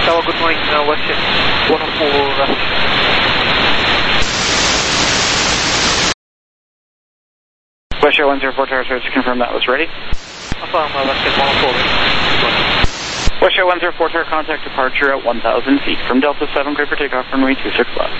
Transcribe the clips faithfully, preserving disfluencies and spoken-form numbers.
Tower, good morning. Uh, what's it? one oh four. Uh, West Shore one zero four Tower Service to confirm that was ready. affirm, uh, what's it? one oh four. West Shore one zero four Tower, contact departure at one thousand feet from Delta seven, clear for takeoff, runway two six left.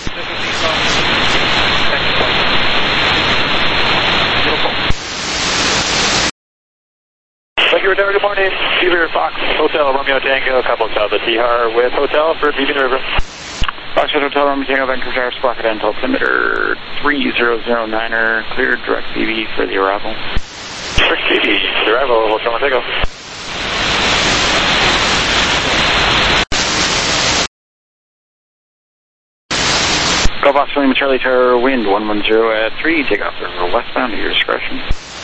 Thank you, Tower. Good morning. Beaver Fox Hotel, Romeo Tango, couple South of T-Har with Hotel for Beaver River. Foxtrot Hotel, Romeo Tango, Vancouver Tower, Sprocket Dental, altimeter three zero zero niner, cleared direct B B for the arrival. Direct B B, the arrival, Hotel Montego. Golf Oscar Lima Charlie Tower, wind one one zero at three, takeoff river westbound at your discretion.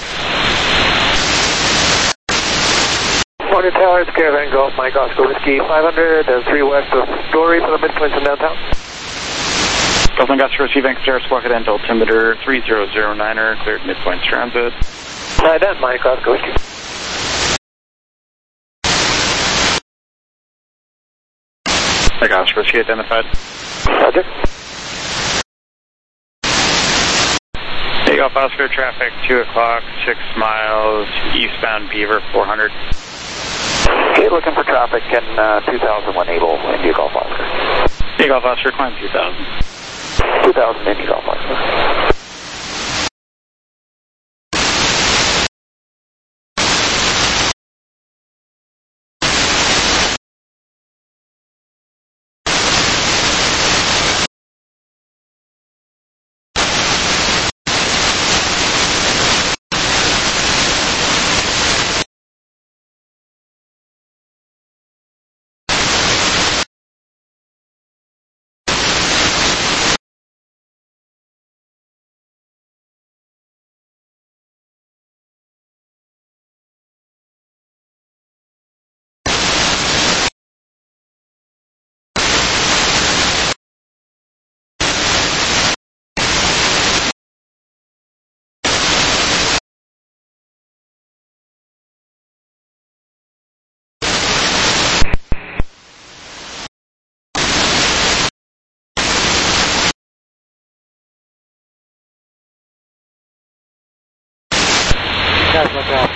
Morning Towers, Caravan Golf, Mike Oscar Whiskey five hundred and three west of Story for the midpoint from downtown. Golf Mike Oscar Whiskey, Vancouver Tower, Sprocket Dental, altimeter three zero zero niner, cleared midpoints transit. Hi, that's Mike Oscar Whiskey. Mike Oscar Whiskey identified. Roger. Takeoff Oscar, traffic two o'clock, six miles, eastbound Beaver four hundred. Okay, looking for traffic in uh, two thousand one Able, India Golf Oscar. Takeoff Oscar, climb two thousand. two thousand India Golf Oscar. Guys, look out.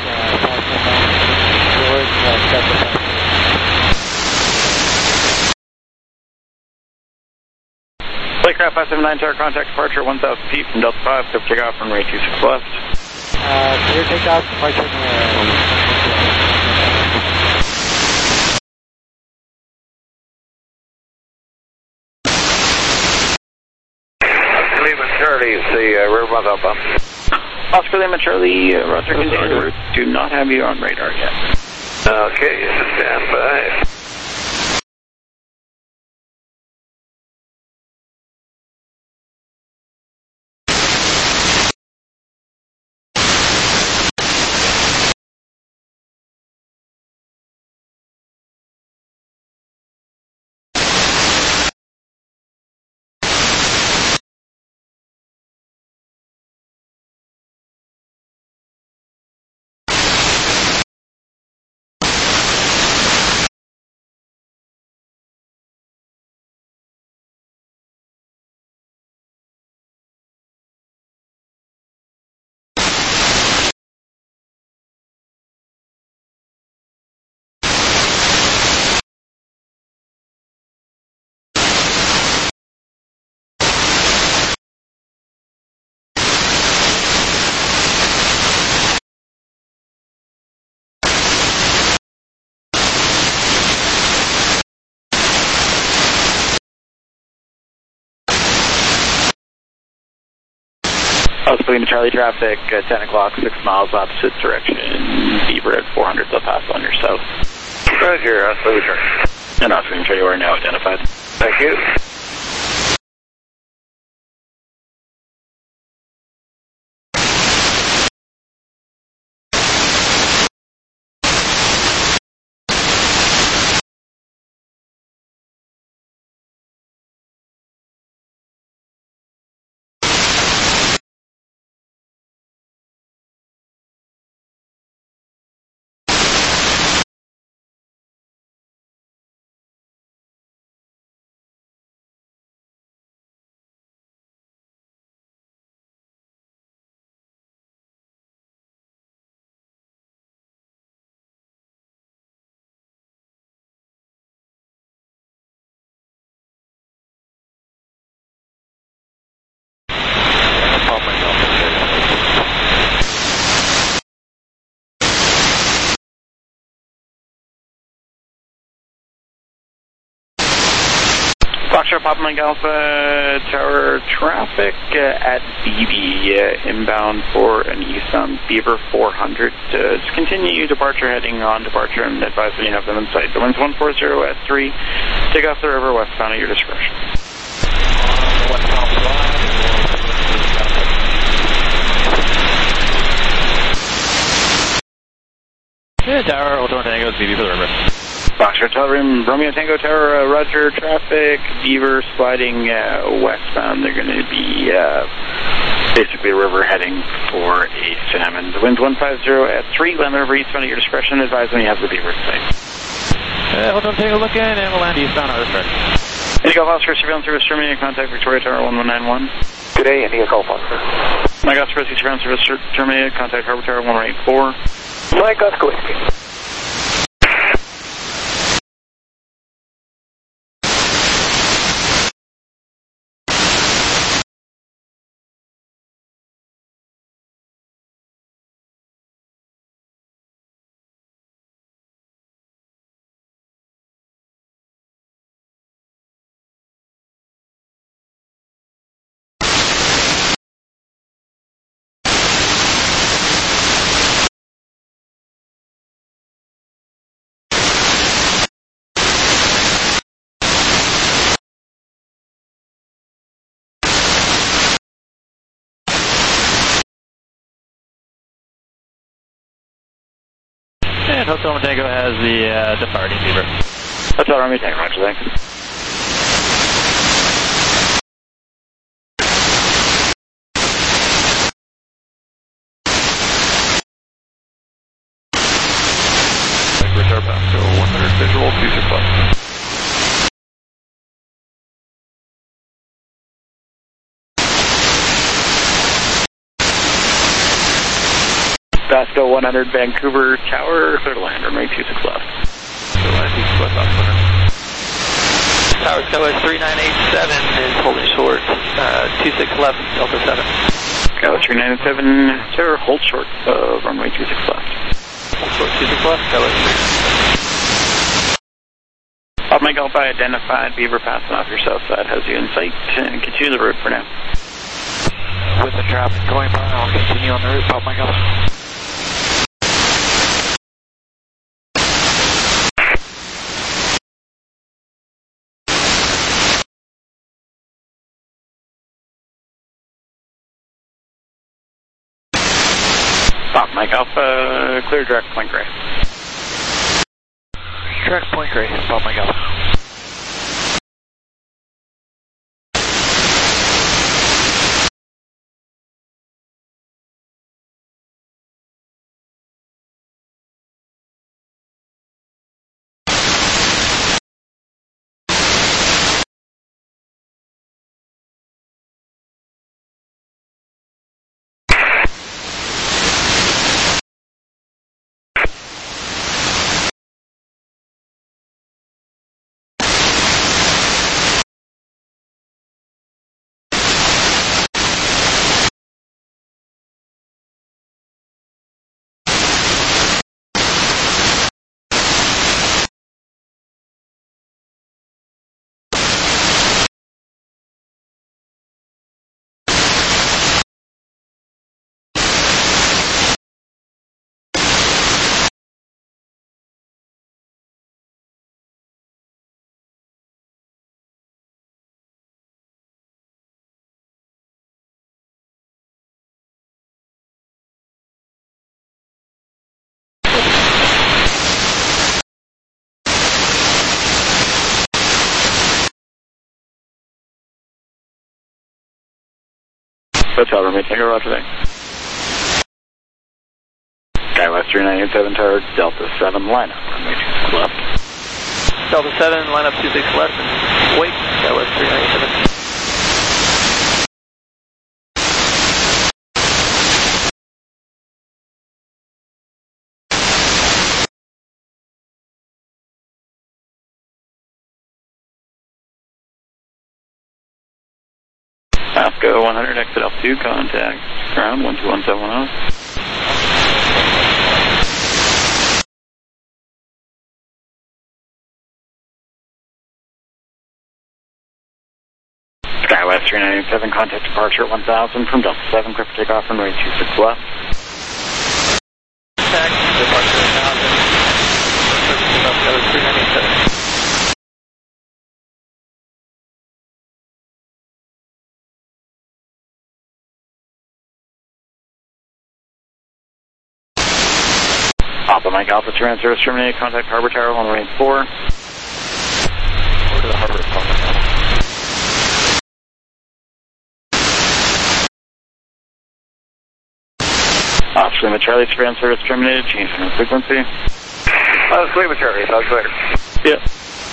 Flightcraft five seven nine Tower, contact departure one thousand feet from Delta five, clear for takeoff, runway two six left. Uh, clear takeoff, departure. Lima Charlie, the uh, Rivermouth outbound. Oscar Lima Charlie, uh, roger container, do not have you on radar yet. Okay, stand by. Oscar Lima Charlie, traffic uh, ten o'clock, six miles opposite direction, Beaver at four hundred, they'll pass on your south. Roger, Oscar Lima Charlie. And Oscar Lima Charlie, you are now identified. Thank you. Foxtrot Papa Mike Alpha Tower traffic uh, at B B uh, inbound for an eastbound Beaver four hundred. Uh, just continue departure heading on departure and advise when you have them in sight. The wind's one forty at three. Take off the river westbound at your discretion. Yeah, Tower, Hotel Tango, B B for the river. Foxtrot Tower, Romeo Tango Tower, uh, Roger, traffic, Beaver sliding uh, westbound. They're going to be uh, basically river heading for a salmon. The wind's one fifty at three, land the river eastbound at your discretion. Advise when you have the Beaver in sight. Uh, Hotel Tango looking, and we'll land eastbound at our discretion. Indigo Golf Oscar, surveillance service terminated, contact Victoria Tower one one nine one. Good day, Indigo Golf Oscar. Mike Oscar, surveillance service terminated, contact Harbor Tower one one eight four. Mike Oscar, whiskey. And Hotel Tango has the uh, departing Beaver. Hotel Romeo Tango, Roger, thanks. Return back to one hundred visual, two six left. Basco one hundred Vancouver Tower, clear to land, runway two six left. Clear to land, two six left, operator. Tower Skyway three nine eight seven is holding short, uh, two six left, Delta seven. Skyway three nine eight seven, Tower, hold short of runway two six left. Hold short, two six left, Skyway three. Papa Mike Alpha identified, Beaver passing off your south side, has you in sight, and continue the route for now. With the traffic going by, I'll continue on the route, Papa Mike Alpha. Papa Mike Alpha, clear direct Point Grey. Direct Point Grey, Papa Mike Alpha. Hotel Romeo Tango, Roger, thanks. Skywest three nine eight seven Tower, Delta seven, line up, runway two six left. Delta seven, line up two six left, and wait, Skywest three nine eight seven. Basco one hundred, exit L two, contact ground one two one seven one zero. three nine eight seven, contact departure at one thousand from Delta seven, clear for takeoff, runway two six left. Contact, departure one thousand, clear for takeoff, Delta three nine eight seven. Alpha Mike Alpha, Terran service terminated, contact Harbor Tower, runway four. Over to the harbor, Harbor Tower. Oscar Lima Charlie, Terran service terminated, change from frequency. Oscar Lima Charlie, sounds clear. Yeah.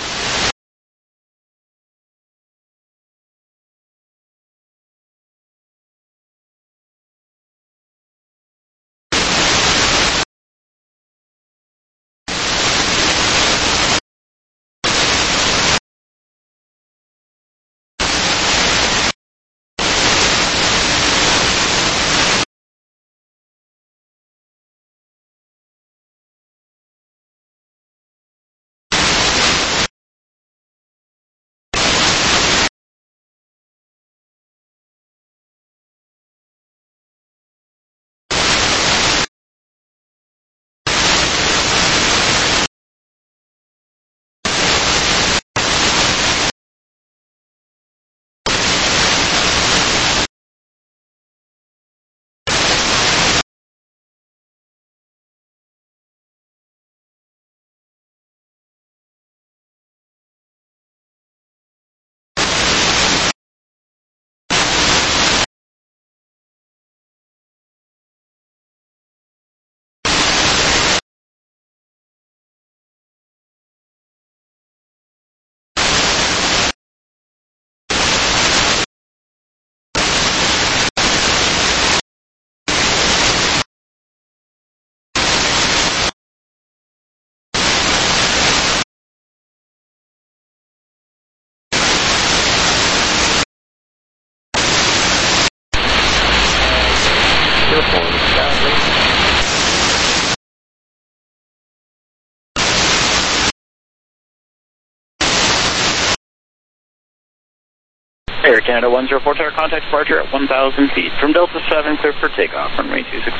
Air Canada one zero four Tower, contact departure at one thousand feet from Delta seven, clear for takeoff, runway two six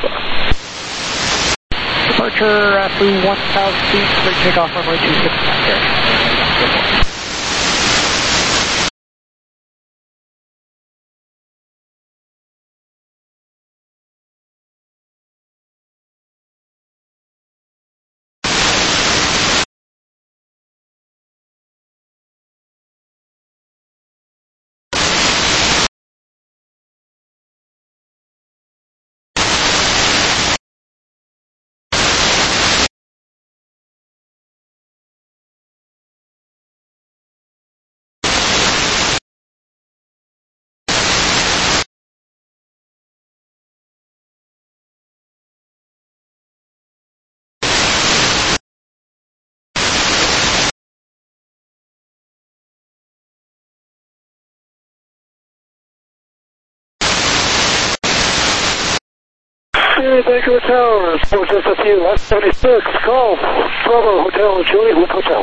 left. Departure at one thousand feet, clear takeoff, runway two six left. Hey, Vancouver Tower, Sports S F U, left seventy-six, call Bravo Hotel Juliet with Hotel.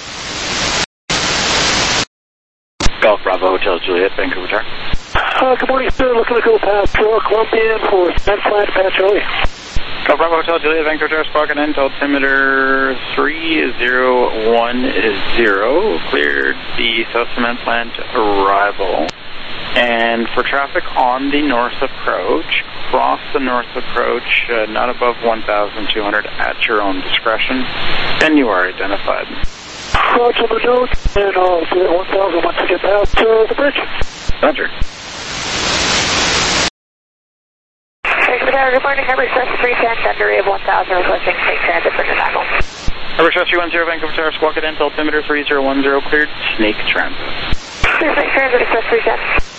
Golf Bravo Hotel Juliet, Vancouver Tower. Uh, good morning, sir. Looking to go past Pure Columbian for Spent Flight Patch Early. Golf Bravo Hotel Juliet, Vancouver Tower, Spark and altimeter three zero one zero. Cleared the South Cement plant arrival. And for traffic on the north approach, cross the north approach, uh, not above one thousand two hundred at your own discretion. Then you are identified. Roger the note, and I'll do it one thousand once I get past uh, the bridge. Roger. Vancouver Tower, good morning. Harbor Express three ten, Thunder of one thousand, requesting take transit for Chicago. Harbor Express three one zero, Vancouver Tower, Squawk at Intel, altimeter three zero one zero, cleared, Snake Transit. Clear Snake Transit, Express three ten.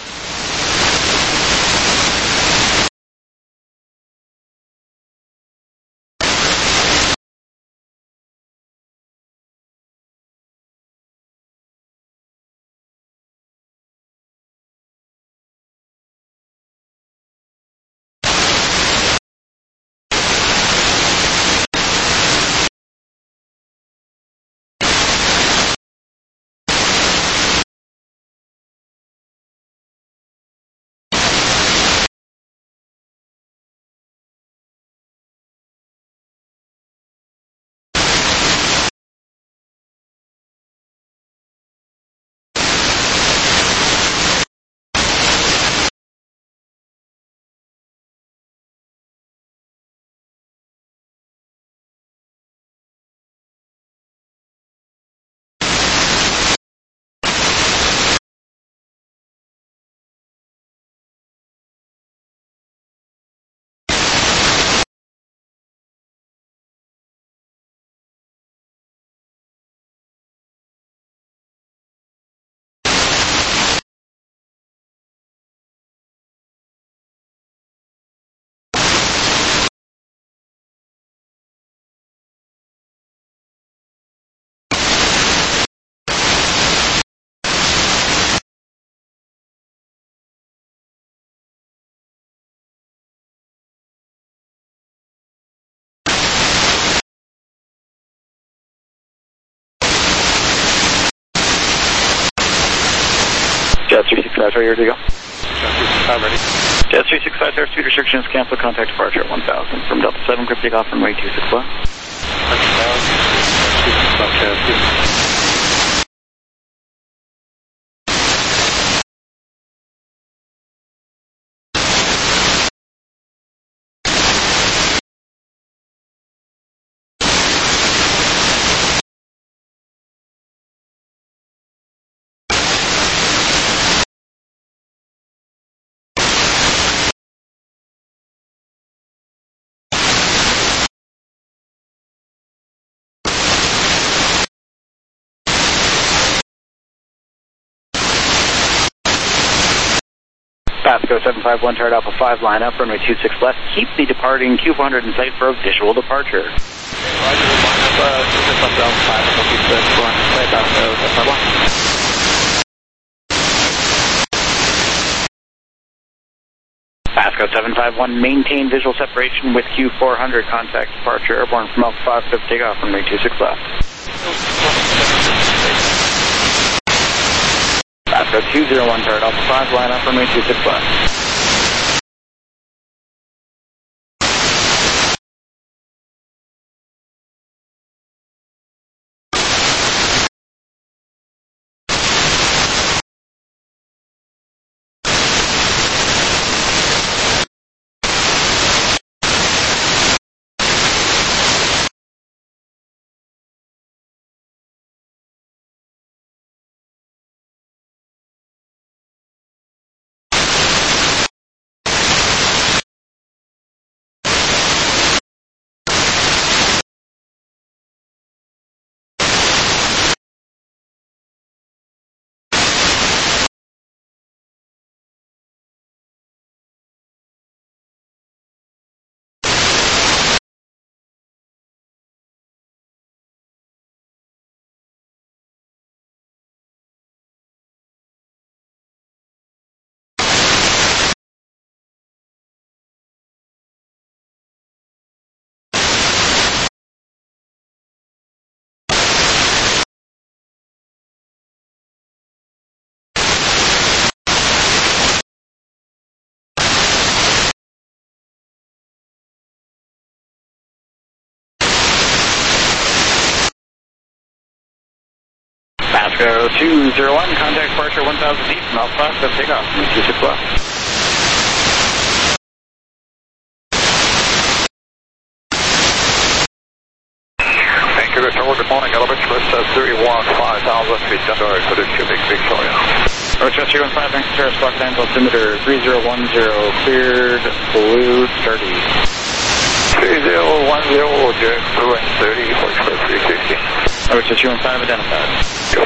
That's right, you're ready to go. I'm ready. Jet three six five, speed restrictions, cancel contact departure at one thousand from Delta seven, crypt takeoff runway two six left. Pasco seven five one, Tower Alpha five, line up, runway two six left. Keep the departing Q four hundred in sight for a visual departure. Roger, line up, uh, two six left, Alpha five, one two six, one, play Pasco seven five one. Pasco seven five one, maintain visual separation with Q four hundred, contact departure, airborne from Alpha five, crypt takeoff, runway two six left. Pasco two zero one, Tower Alpha five, line up, runway two six left. Pasco two zero one, contact departure one thousand feet from Alpha five, crypt takeoff, runway two six left. Vancouver Tower, good morning, elevator, Chris three one five thousand feet, sorry for the cubic Victoria. Roger, three one five, Vancouver, Squawk nine, altimeter three zero one zero, cleared, blue, start east. three zero one zero, Jack, blue and thirty, for Express three sixty. Roger, three one five, identified. Go.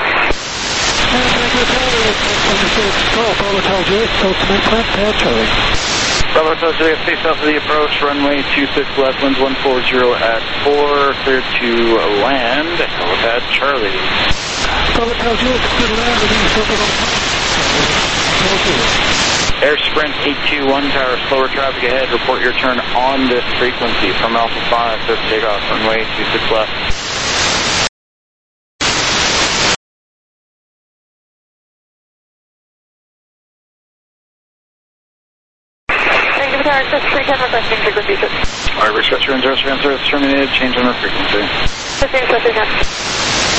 Bravo Hotel J, Coast Cement Plant, pad Charlie. Bravo Hotel J, face south of the approach, runway two six left, winds one four zero at four, cleared to land, helipad Charlie. Bravo Hotel J, clear to land, and then Air Sprint eight two one, tower, slower traffic ahead, report your turn on this frequency from Alpha five, clear to takeoff, runway two six left. Tower six three ten, requesting frequency six. Alright, request your zero seven service terminated, change on our frequency. fifteen, fifteen, ten.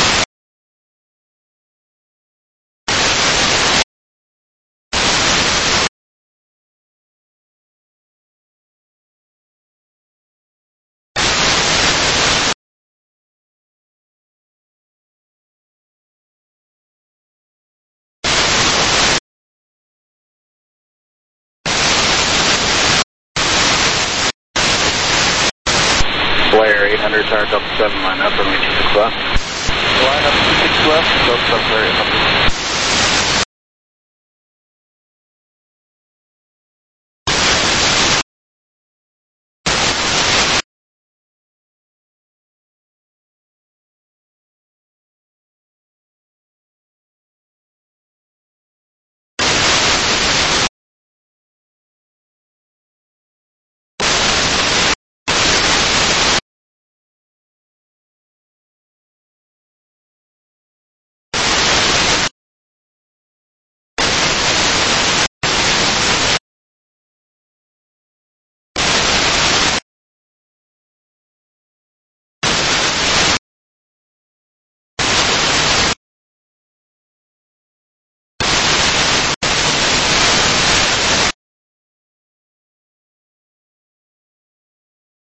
Blair eight hundred, tower Delta seven, line up, runway two six left. Line up two six left, Delta seven, Blair eight hundred.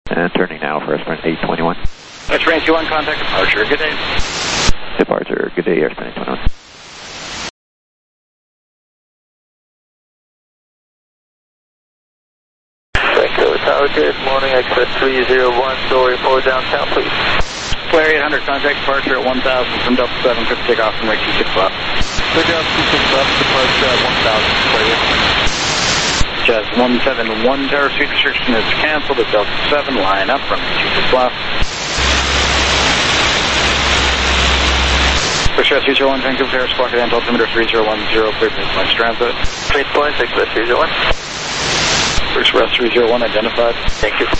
And turning now for Airspan eight twenty-one. Airspan eight twenty-one, contact departure. Good day. Departure. Good day, Airspan eight twenty-one. Echo Tower, good morning, Express three zero one, door report downtown, please. Flare eight hundred, contact departure at one thousand from Delta seven, clear to take off from runway two six left. Clear down two six left, departure at one thousand, clear. Jazz one seven one, tower speed restriction is canceled at Delta seven, line up from two six left. Express three zero one, Vancouver Terrace, squawk at altimeter three zero one zero, clear to Midpoint Transit. Midpoint, Express three zero one. Express three zero one identified. Thank you.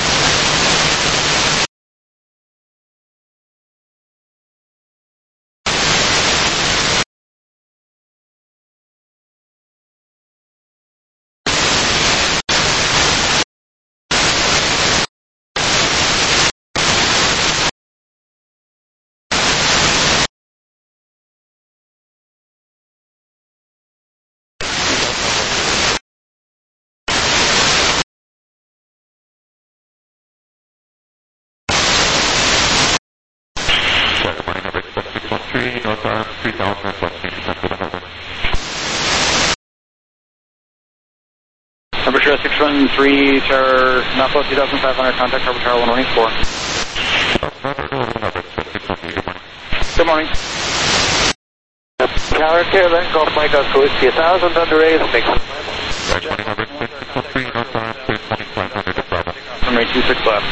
Number Sierra six one three, tower, not below two thousand five hundred, contact Harbor Tower one one eight four. Good morning. Tower, Carolyn, Golf Mike Oscar Whiskey, one thousand under eight, thanks. Runway two six left.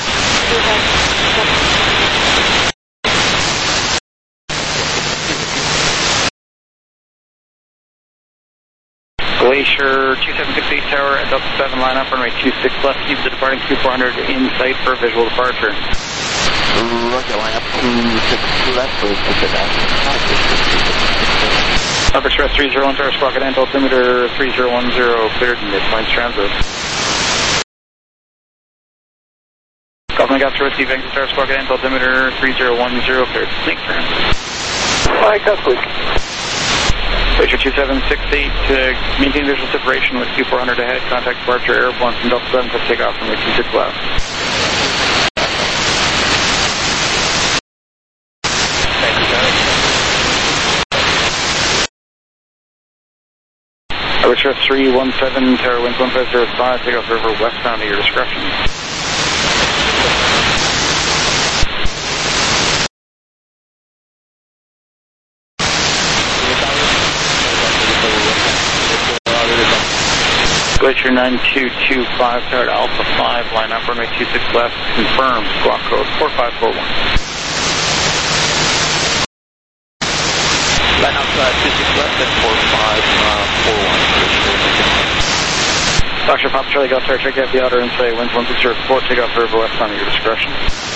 Glacier two seven six eight, tower at Delta seven, line up, runway two six left, keep the departing Q four hundred in sight for visual departure. Roger, line up two six left, please, to the down. Upper Express three zero one, tower squawk at altimeter three zero one zero, cleared in Midpoint Transit. Government got through Whiskey, Vancouver Tower squawk at altimeter three zero one zero, cleared to Snake Transit. Mike, that's please. Glacier two seven six eight, to maintain visual separation with Q four hundred ahead, contact departure airborne from Delta seven, to take off from two six left. Thank you, Johnny. Express three one seven, tower winds one five zero five, take off river westbound at your discretion. Glacier nine two two five, tower Alpha five, line up, runway two six left, confirmed, squawk code four five four one. Line up uh, two six left and four five four one. Doctor Papa Charlie Golf Tower, check out the outer inside, winds one six zero four, take off river westbound at your discretion.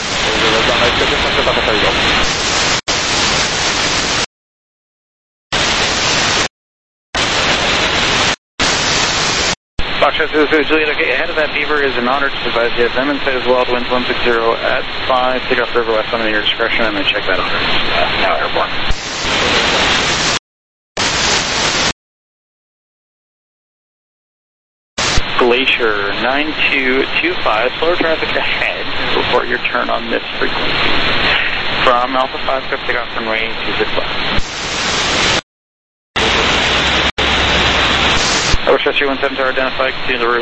Foxtrot two two Juliet, okay, ahead of that Beaver is an honor to advise you have them inside as well, winds one six zero at five, take off river west on your discretion, and then check that honor. Uh, now airborne. Glacier nine two two five, slower traffic ahead, report your turn on this frequency. From Alpha five, go take off runway two six left. Overstress three one seven, tower identified, continue the route.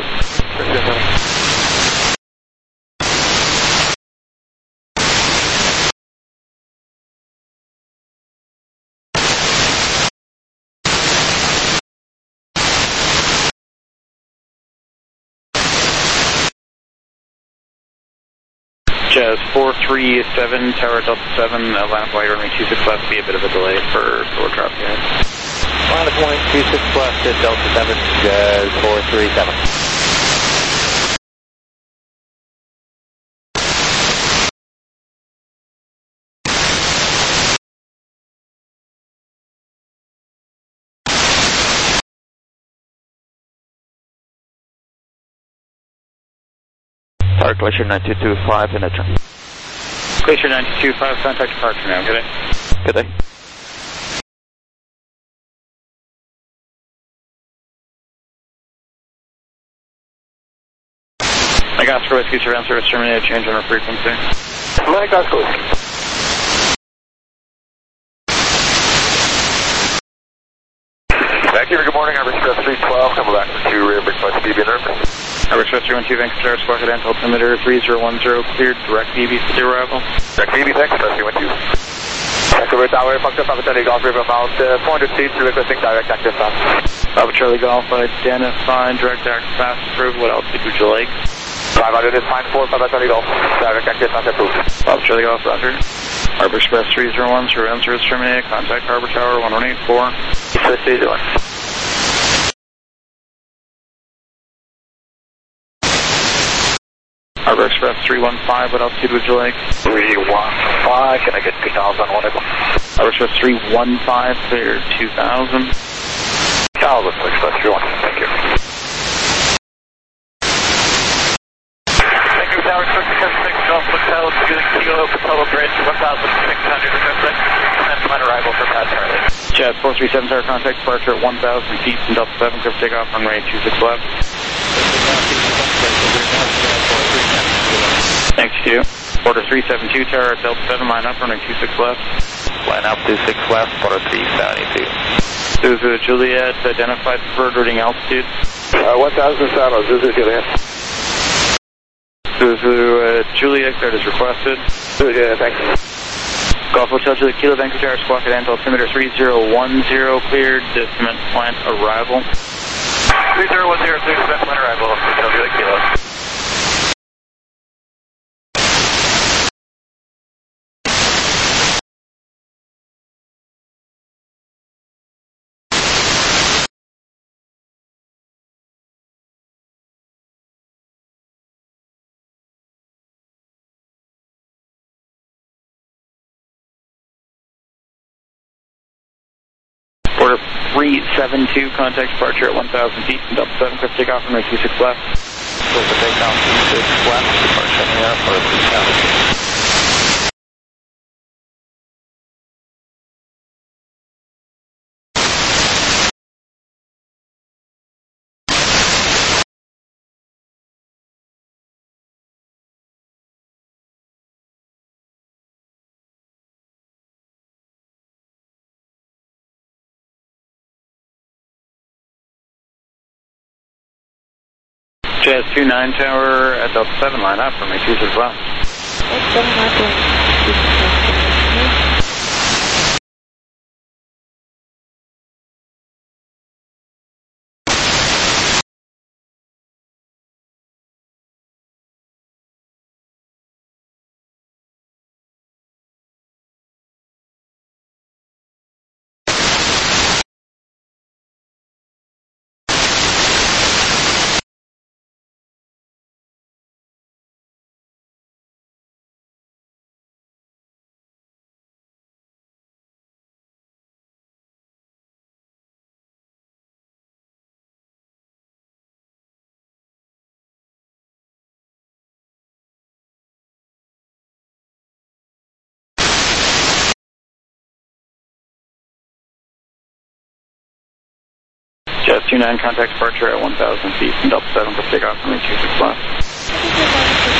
Jazz four three seven, tower Delta seven, uh, line up white runway two six left, be a bit of a delay for slower traffic ahead. Line of point two six left at Delta seven, Jazz four three seven. Tower Glacier nine two two five in a turn. Glacier nine two two five, contact departure now, good day. Good day. I got Oscar Whiskey surveillance service terminated, change on our frequency. Mike Oscar Whiskey. Thank you. Good morning. Air Express three twelve. Coming back from two rear request B B and Air. Air Express three one two, Vancouver, Squawk at altimeter three zero one zero, cleared, direct B B for the arrival. Direct B B, thanks. three one two. Vancouver Tower, Fox Papa Charlie Golf River Mount, uh, four hundred feet, requesting direct active fast. Papa Charlie Golf, identified, direct active fast approved. What altitude would you like? five hundred is fine for Papa Charlie Golf, direct active fast approved. Papa Charlie Golf, roger. Harbor Express three zero one, surveillance service terminated, contact Harbor Tower one one eight four. Swiss three zero one. Harbor Express three one five, what altitude would you like? three one five, can I get two thousand on it? Harbor Express three one five, clear two thousand. two thousand, Express three one, thank you. Thank you, Tower Express six, Golf Hotel, Kilo, Capella Bridge, one thousand six hundred, request ten line arrival for Pat Charlie. Jet four three seven, tower contact departure at one thousand feet from Delta seven, clear for takeoff on runway two six left. Thanks, two. Order three seven two, tower at Delta seven, line up, runway two six left. Line up two six left, order three seventy-two. Zuzu Juliet, identified preferred routing altitude. Uh, one thousand Saddle, Zuzu Juliet. Zuzu uh, Juliet, cleared as requested. Zuzu Juliet, thanks. Golf Hotel Juliet, Kilo, Vancouver Tower, Squawk at altimeter three zero one zero, cleared, cement plant arrival. three zero one zero, cleared, cement plant arrival, Hotel Juliet, Kilo. Order three seven two, contact departure at one thousand feet from Delta seven, clear for takeoff on runway two six left. Clear for takeoff two six left, departure on the airport three seventy-two. Jazz two nine, tower at Delta seven, line up, runway two six left. Jazz two nine, contact departure at one thousand feet from Delta seven, clear for takeoff on runway two six left.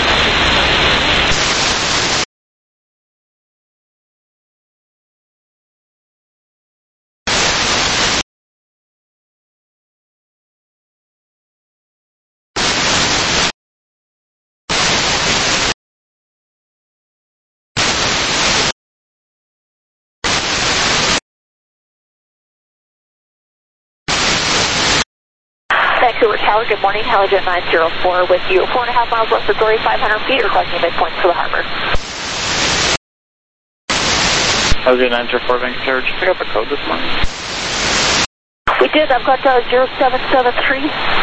Vancouver Tower, good morning. Helijet nine zero four with you. Four and a half miles west of Dory, five hundred feet, requesting midpoint for the harbor. Helijet nine zero four, Vancouver Tower, did you pick up a code this morning? We did. I've got uh, zero seven seven three.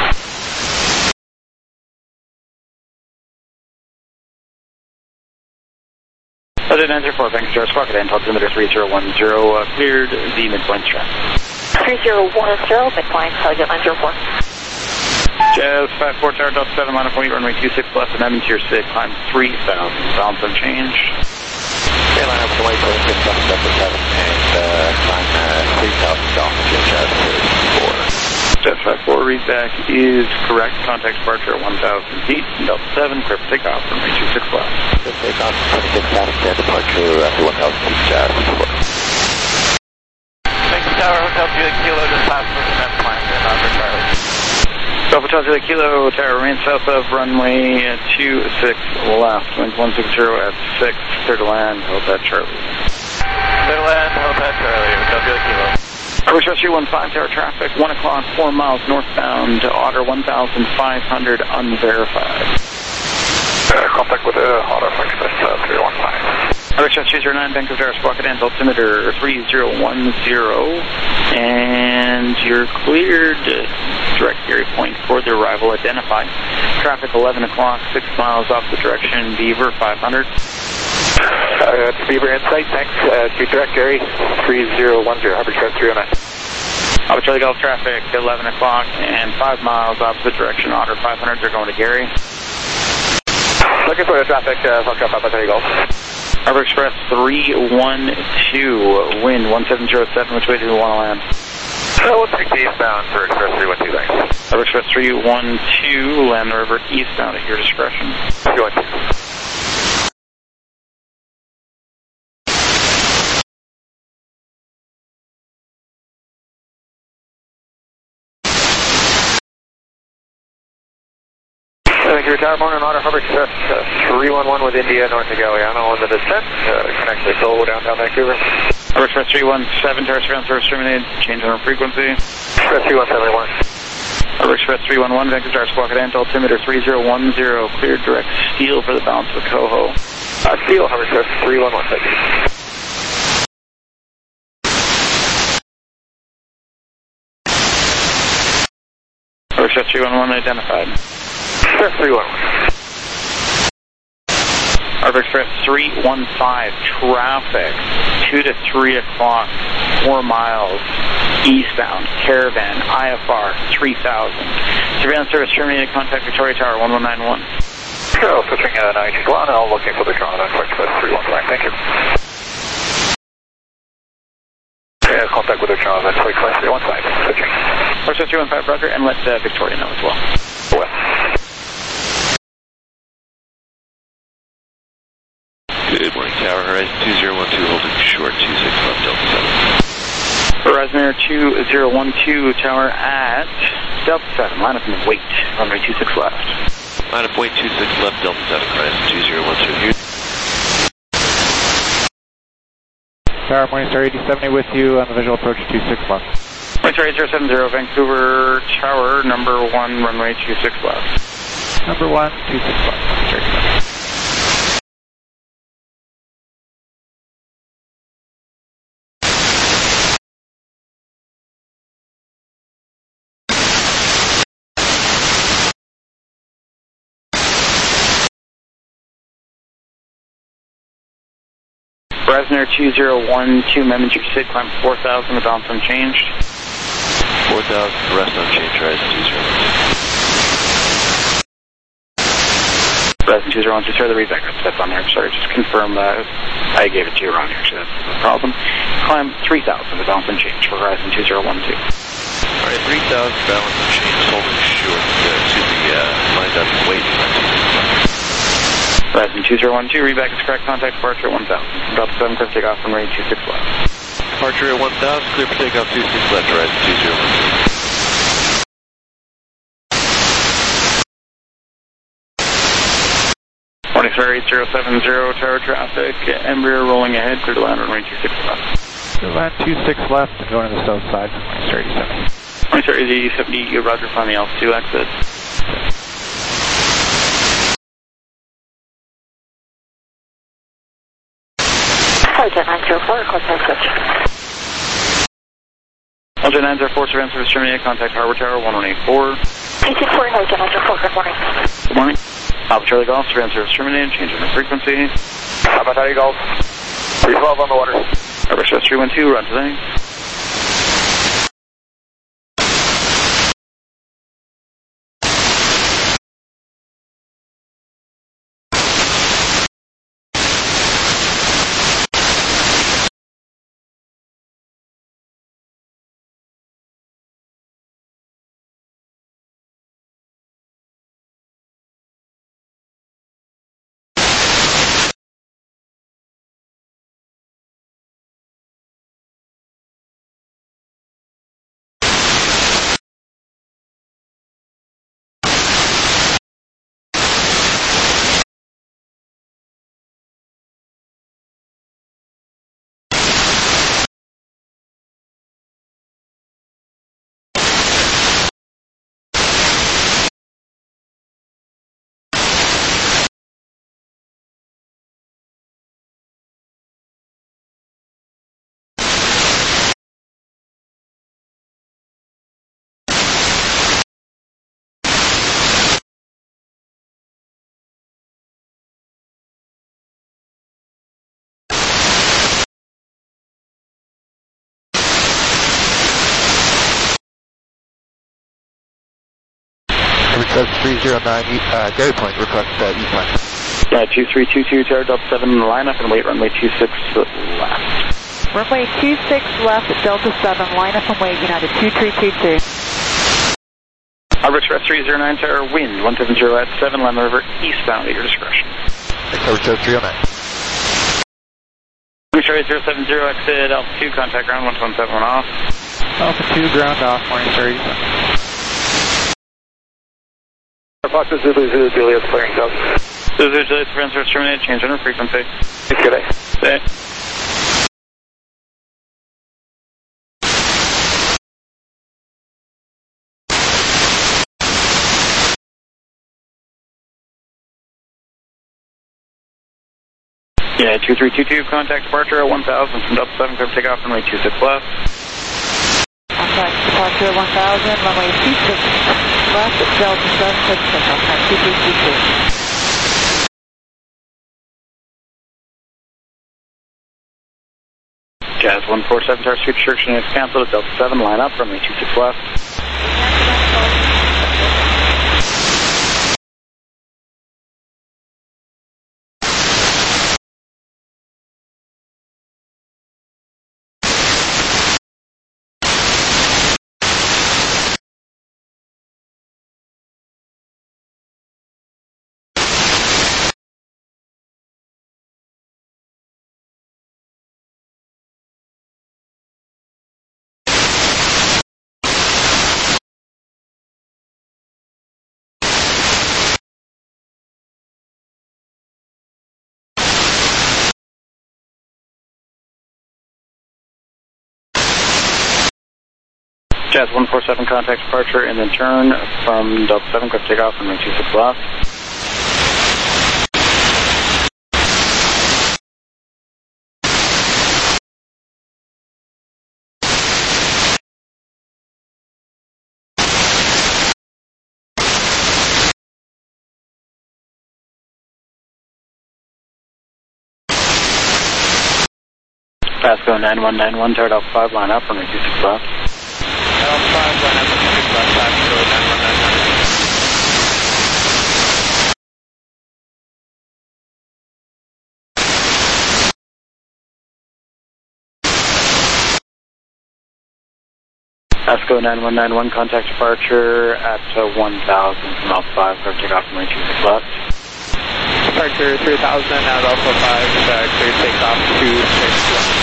Helijet nine zero four, Vancouver Tower, Squawk at altimeter three zero one zero, uh, cleared the midpoint track. three zero one zero, midpoint, Helijet nine zero four. Jazz five four, tower Delta seven, line up point, runway two six left, and Edmonton six, climb three thousand, balance unchanged. Okay, line up point, six left, Delta seven, and uh, climb uh, three thousand, balance unchanged, Jazz four. Jazz five four, readback is correct. Contact departure at one thousand feet. Delta seven, clear for takeoff from runway two six left. Clear for takeoff, twenty-six traffic, stand departure after one thousand feet, uh, support. Thanks, Tower, Hotel Juliet Kilo, just past the cement plant in Oscar Charlie. Alpha Hotel Juliet Kilo, Tower remains south of runway two six left. Wind one six zero at six, clear to land, Hotel Charlie. Clear to land, Hotel Charlie, Hotel Juliet Kilo. Approach three one five, tower traffic, one o'clock, four miles northbound, Otter one thousand five hundred, unverified. Uh, contact with uh, Otter Express uh, three one five. Approach three zero nine, Vancouver Tower, Squawk and altimeter three zero one zero, and you're cleared. Direct Gary Point for the arrival identified. Traffic eleven o'clock, six miles off the direction, Beaver five hundred. Uh, it's Beaver Insight, thanks. Uh, to direct Gary, three zero one zero, Harbor Express three oh nine. Alpha Charlie Golf traffic, eleven o'clock and five miles opposite direction, Otter five hundred, they're going to Gary. Looking for the traffic, uh, fuck up, Alpha Charlie Golf. Harbor Express three one two, wind one seven zero seven, which way do we want to land? Uh, we'll take the eastbound for Express three one two, thanks. Harbor Express three one two, land the river eastbound at your discretion. three one two. Thank you, Tower Morning, Otter Harbor Express uh, three one one with India, North of Galiano on the descent. Uh, connect to Solo, downtown Vancouver. Harbor Express three one seven, tower surveillance service terminated, change on frequency. Express three one seven one. Harbor Express three one one, Vancouver Tower, Squawk at altimeter three zero one zero, cleared direct steel for the balance of Coho. Uh, Steel, Harbor Express three one one, thank you. Harbor Express three one one identified. Express three one one. Harbor Express three one five, traffic, two to three o'clock, four miles, eastbound, Caravan, I F R, three thousand. Surveillance service terminated, contact Victoria Tower, one one nine one. So, switching uh, nine Guano, looking for the Toronto Express three one five, thank you. Yeah, contact with the Toronto Express three one five, switching. Harbor Express three one five, Roger, and let uh, Victoria know as well. Well. Good morning, Tower. Horizon two zero one two, holding short, two six left, Delta seven. Horizon Air two zero one two, tower at Delta seven, line up and wait, runway two six left. Line up, wait, two six left, Delta seven, Horizon two zero one two here. Tower, Morningstar eighty seventy with you on the visual approach two six left. Morningstar eight zero seven zero, Vancouver Tower, number one, runway two six left. Number one, two six left. Horizon Air two zero one two, Memminger Sid, climb four thousand, the balance unchanged. four thousand, rest unchanged, Horizon two zero one two. Horizon two zero one two, sorry, the readback that's on there, sorry, just confirm that. I gave it to you wrong, actually, that's no problem. Climb three thousand, the balance unchanged for Horizon two zero one two. Alright, three thousand, balance unchanged, holding short, uh, excuse me, uh, lined up and wait, Horizon two zero one two, readback is correct, contact departure at one thousand. Delta seven, clear for takeoff from runway two six left. Departure at one thousand, clear for takeoff two six left, Horizon two zero one two. Morningstar eight zero seven zero, tower traffic, Embraer rolling ahead, clear to land runway two six left. Clear to land two six left and going to the south side, Morningstar eighty seventy. Morningstar eighty seventy, Roger, find the L two exit. Alpha nine zero four, contact switch. Alpha nine zero four, surveillance service terminated, contact Harbor Tower, one one eight four. eight six four, Alpha nine zero four, good morning. Good morning. Alpha Charlie Golf, surveillance service terminated, change in the frequency. Alpha Charlie Golf, three twelve on the water. Harbor Express three one two, run today. That's three zero nine, uh, Dairy Point, request uh, E-Plan. Yeah, two three two two, Tower Delta seven, line up and wait, runway two six left. Runway two six left, Delta seven, line up and wait, United two three two two. Harbor Express three zero nine, Tower, wind one seven zero at seven, Lima River, eastbound at your discretion. Tower three oh nine. Charlie zero seven zero, exit Alpha two, contact ground one one seven one off. Alpha two, ground off, morning thirty. Fox Zulu Zulu Juliet clearing south. Zulu Juliet, transfer terminated, change under frequency. Good day. Day. Yeah, two three two two, contact departure at one thousand from Delta seven, clear takeoff, runway two six left. Contact departure at one thousand, runway two six left, Delta seven, clear takeoff, two three two two. Jazz one four seven, Tower Street restriction is canceled at Delta seven, line up, runway two six left. Jazz one four seven, contact departure and then turn from Delta seven, clear takeoff, runway two six left. Pasco nine one nine one, Tower Delta five, line up, runway two six left. Delta five, line up, two six left, Pasco nine one nine one. Pasco nine one nine one, contact departure at uh, one thousand from Alpha five, clear takeoff, runway two six left. Departure three thousand at Alpha five, uh, clear takeoff two six left.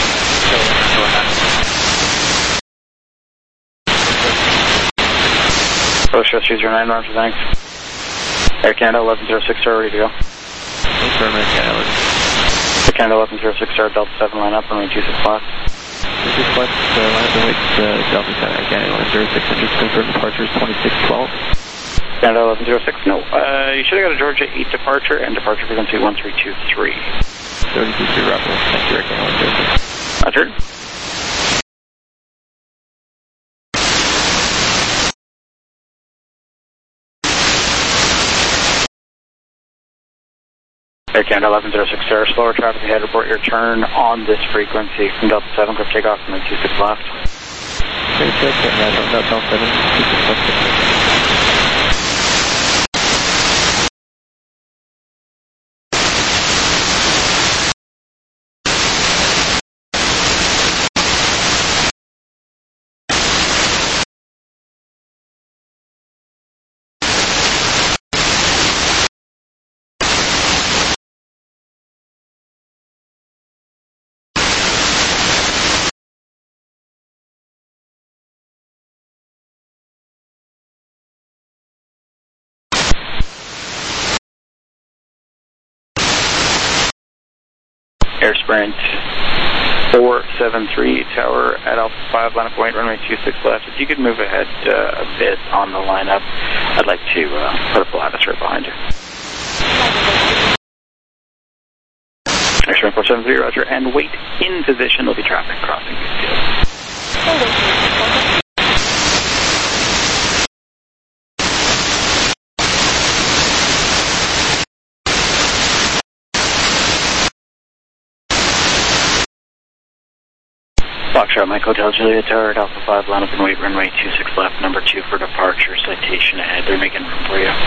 Approach three zero nine, Roger, thanks. Air Canada eleven zero six, star, ready to go. Confirm Air Canada. Air Canada eleven zero six, star, Delta seven, line up, runway two six left. two six left, uh, line up and wait, uh, Delta seven, Air Canada eleven zero six, and just confirm departure is twenty-six twelve. Canada eleven zero six, no. Uh, you should have got a Georgia eight departure and departure frequency one three two three. thirty-two three, Roger. Thank you, Air Canada eleven zero six. Roger. Air Canada eleven zero six, sir, slower traffic ahead, report your turn on this frequency from Delta seven, clear takeoff, from two six left. Okay, check, and uh, Delta seven, two six left. Air Sprint four seven three, Tower at Alpha five, line up point, runway two six left. If you could move ahead uh, a bit on the lineup, I'd like to uh, put a Pilatus right behind you. Air Sprint four seven three, Roger, and wait in position. There'll be traffic crossing the field. Foxtrot Mike Hotel Juliet Tower at Alpha five, line up and wait, runway two six left, number two for departure, citation ahead. They're making room for you.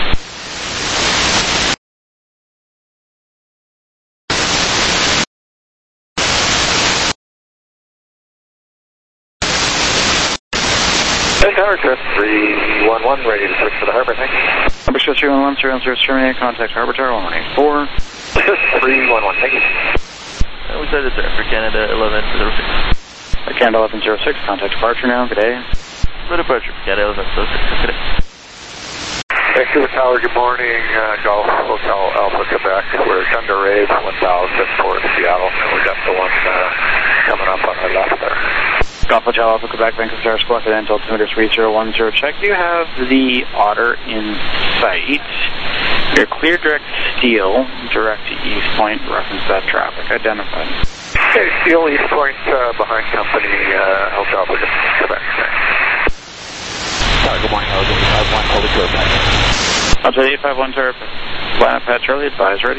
Tower Trust three one one, ready to switch for the harbor, thank you. Number three one one, zero zero, terminate, contact Harbor Tower one one eight four. three one one, thank you. Uh, we started there for Canada eleven zero six. Canada eleven zero six, contact departure now, good day. The departure for Canada eleven zero six, good day. Vancouver Tower, good morning, uh, Golf Hotel Alpha, Quebec. We're Thunder Rave one thousand for Seattle, and we got the one uh, coming up on our left there. Golf Hotel Alpha, Quebec, Vancouver Tower, Squawk at End, altimeter three zero one zero. Check, you have the Otter in sight. Your clear direct steel, direct to East Point, reference that traffic, identified. Okay, Steel East Point uh, behind company, uh, Hotel Alpha, Quebec. Tower, good morning, Hotel eight five one, hold it to a pattern. Hotel eight five one, Tower, line up Pat Charlie, advise, ready.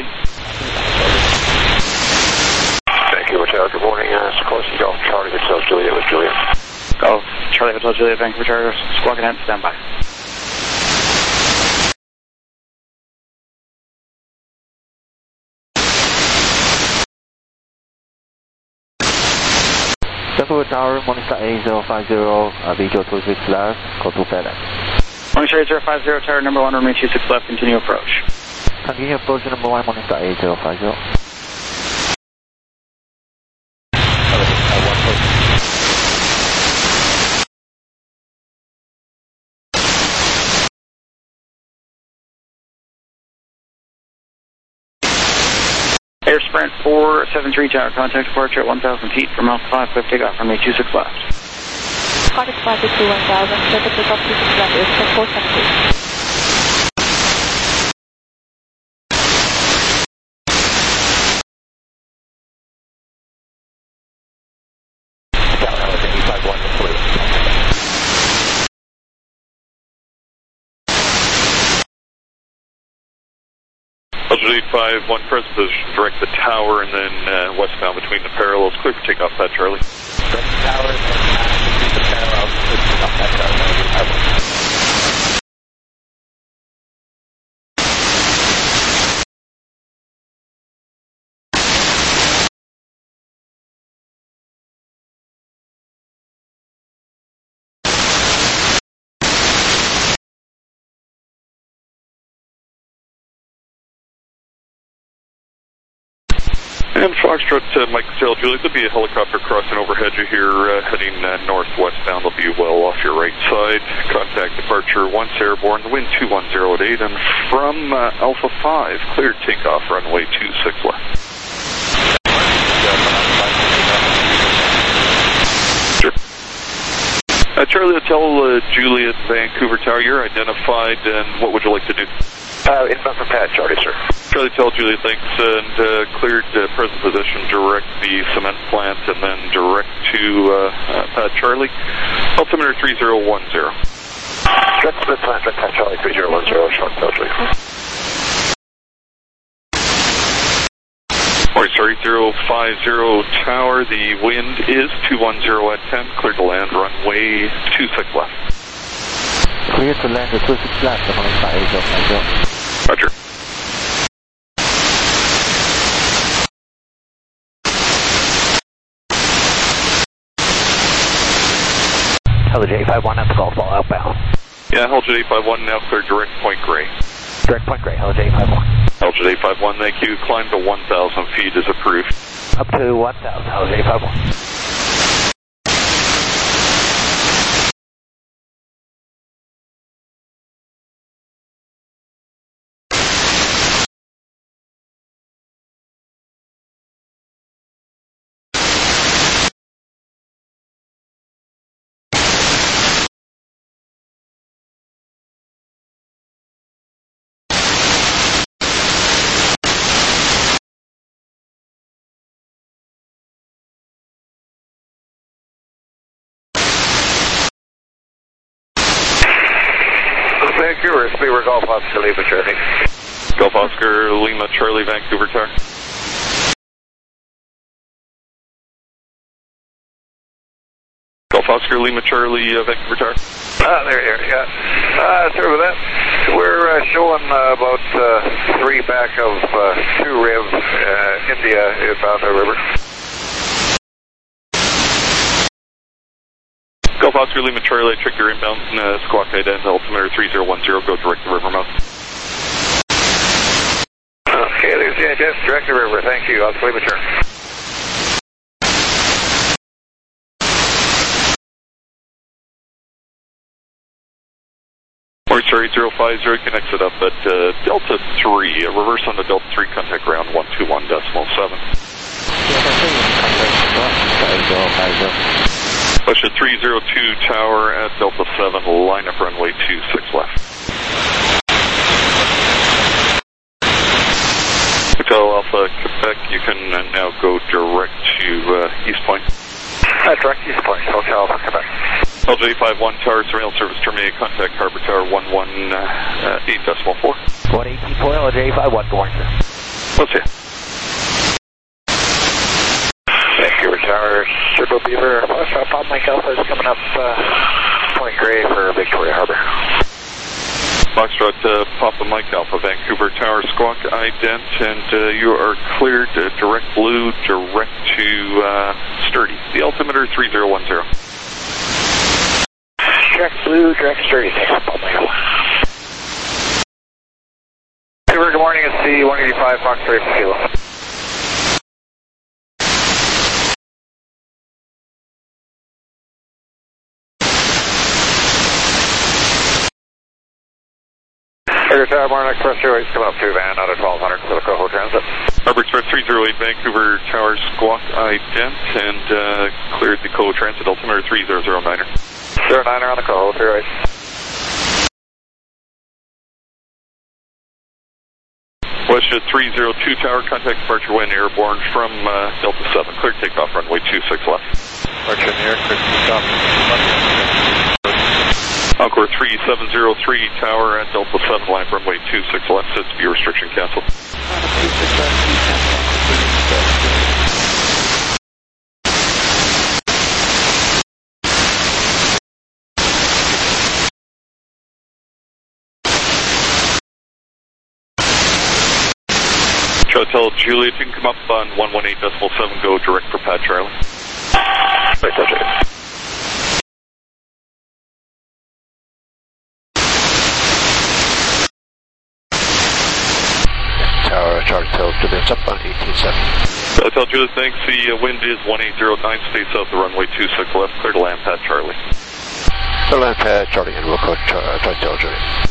Vancouver Tower, good morning, uh, Sikorsky Golf Charlie Hotel Juliet with Juliet. Golf Charlie Hotel Juliet, Vancouver Tower, Squawk at End, stand by. Vancouver Tower, Morningstar eight zero five zero, uh, vehicle two six left, call to FedEx. Morningstar eight zero five zero, Tower number one, runway two six left, continue approach. Continue approach number one, Morningstar eight zero five zero. Air Sprint four seven three, Tower, contact departure at one thousand feet from Alpha five, clear takeoff, runway two six left. Contact departure to one thousand, clear to takeoff two six left, Air Sprint four seven three. eight five one, present position, direct the tower, and then uh, westbound between the parallels. Clear for takeoff, Pat Charlie. Direct the tower, and then between the parallels, clear for takeoff, Pat Charlie. And Foxtrot, uh, Mike Hotel Juliet, there'll be a helicopter crossing overhead you here, uh, heading uh, northwestbound. They'll be well off your right side. Contact departure once airborne, the wind two one zero at eight, and from uh, Alpha five, cleared takeoff, runway two six left. Sure. Uh, Charlie Hotel uh, Juliet, Vancouver Tower, you're identified, and what would you like to do? Uh, inbound for Pat Charlie, sir. Charlie Hotel Juliet, thanks, and uh, cleared uh, present position, direct the cement plant, and then direct to uh, uh, Pat Charlie. Altimeter three zero one zero. Direct cement plant, Pat Charlie three zero one zero, short Hotel Juliet. Sorry, sorry, zero five zero Tower, the wind is two one zero at ten, cleared to land, runway two six left. Clear to land the two six left, the Morningstar eight zero five zero. Roger. Hello, eight five one, that's golf ball outbound. Yeah, Helget eight five one, now clear direct Point Grey. Direct Point Grey, Hello, eight five one. Helget eight five one, thank you. Climb to one thousand feet is approved. Up to one thousand, Hello, eight five one. Vancouver, Speedway Golf Oscar Lima Charlie. Golf Oscar Lima Charlie, Vancouver Tower. Oscar Lima Charlie, uh, Vancouver Tower. Ah, there you are, yeah. Uh, sorry about that. We're uh, showing uh, about uh, three back of uh, two Rev uh, India inbound the river. Golf Oscar Lima Charlie, check your inbound, uh, squawk ident, altimeter three zero one zero, go direct to river mouth. Okay, there's the ident, direct to river, thank you, Oscar Lima Charlie. Sorry, zero five zero, connects it up at uh, Delta three, uh, reverse on the Delta three, contact ground one two one decimal seven. Russia three zero two tower at Delta seven, line up runway two six left. Hotel Alpha, Quebec, you can uh, now go direct to uh, East Point. Uh, direct East Point, Hotel Alpha, Quebec. L J five one tower, surveillance service terminated, contact Harbor Tower one one eight decimal four. one eighteen point L J five one, good morning, sir. Let's see. Vancouver Tower, Turbo Beaver, Pop Mike Alpha is coming up uh, Point Grey for Victoria Harbor. Foxtrot, uh, Papa Mike Alpha, Vancouver Tower, squawk ident, and uh, you are cleared uh, direct blue, direct to uh, Sturdy. The altimeter three zero one zero. Direct blue, direct Sturdy, thanks, Paul Michael. Good morning, it's C one eighty-five, Fox three for Kilo. Harbor Tower, Martin Express zero eight, come up to Van out of twelve hundred for the Coho Transit. Harbor Express three zero eight, Vancouver Tower, squawk ident, and uh, cleared the Coho Transit, altimeter three zero zero niner. zero niner on the Coho, zero eight. Westjet three zero two tower, contact departure when airborne from uh, Delta seven, clear takeoff runway two six left. Departure in the air, clear takeoff. Encore three seven zero three tower at Delta seven, line runway two six left, sets view restriction canceled. Hotel Juliet, you can come up on one one eight decimal seven, go direct for Pat Charlie. Right, that's it. Tower, Charlie Hotel Juliet's up on eighteen seven. Hotel Juliet, thanks. The uh, wind is one eight zero nine, stay south of runway two six left, clear to land Pat Charlie. Clear to land Pat Charlie and Wilco uh, Charlie Hotel Juliet.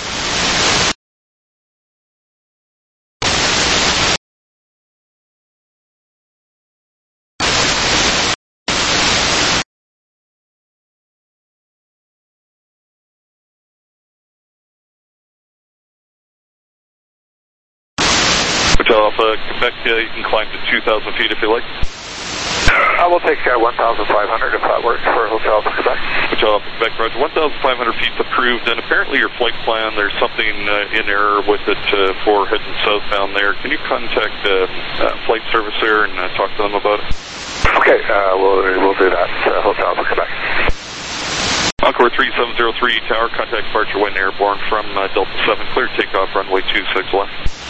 Hotel Alpha, Quebec, uh, you can climb to two thousand feet if you like. I will take uh, one thousand five hundred if that works for Hotel Alpha, Quebec. Hotel Alpha, Quebec, roger. one thousand five hundred feet approved, and apparently your flight plan, there's something uh, in error with it uh, for heading southbound there. Can you contact uh, uh, flight service there and uh, talk to them about it? Okay, uh, we'll, we'll do that, uh, Hotel Alpha, Quebec. Encore three seven zero three tower, contact departure when airborne from uh, Delta seven, clear takeoff runway two six left.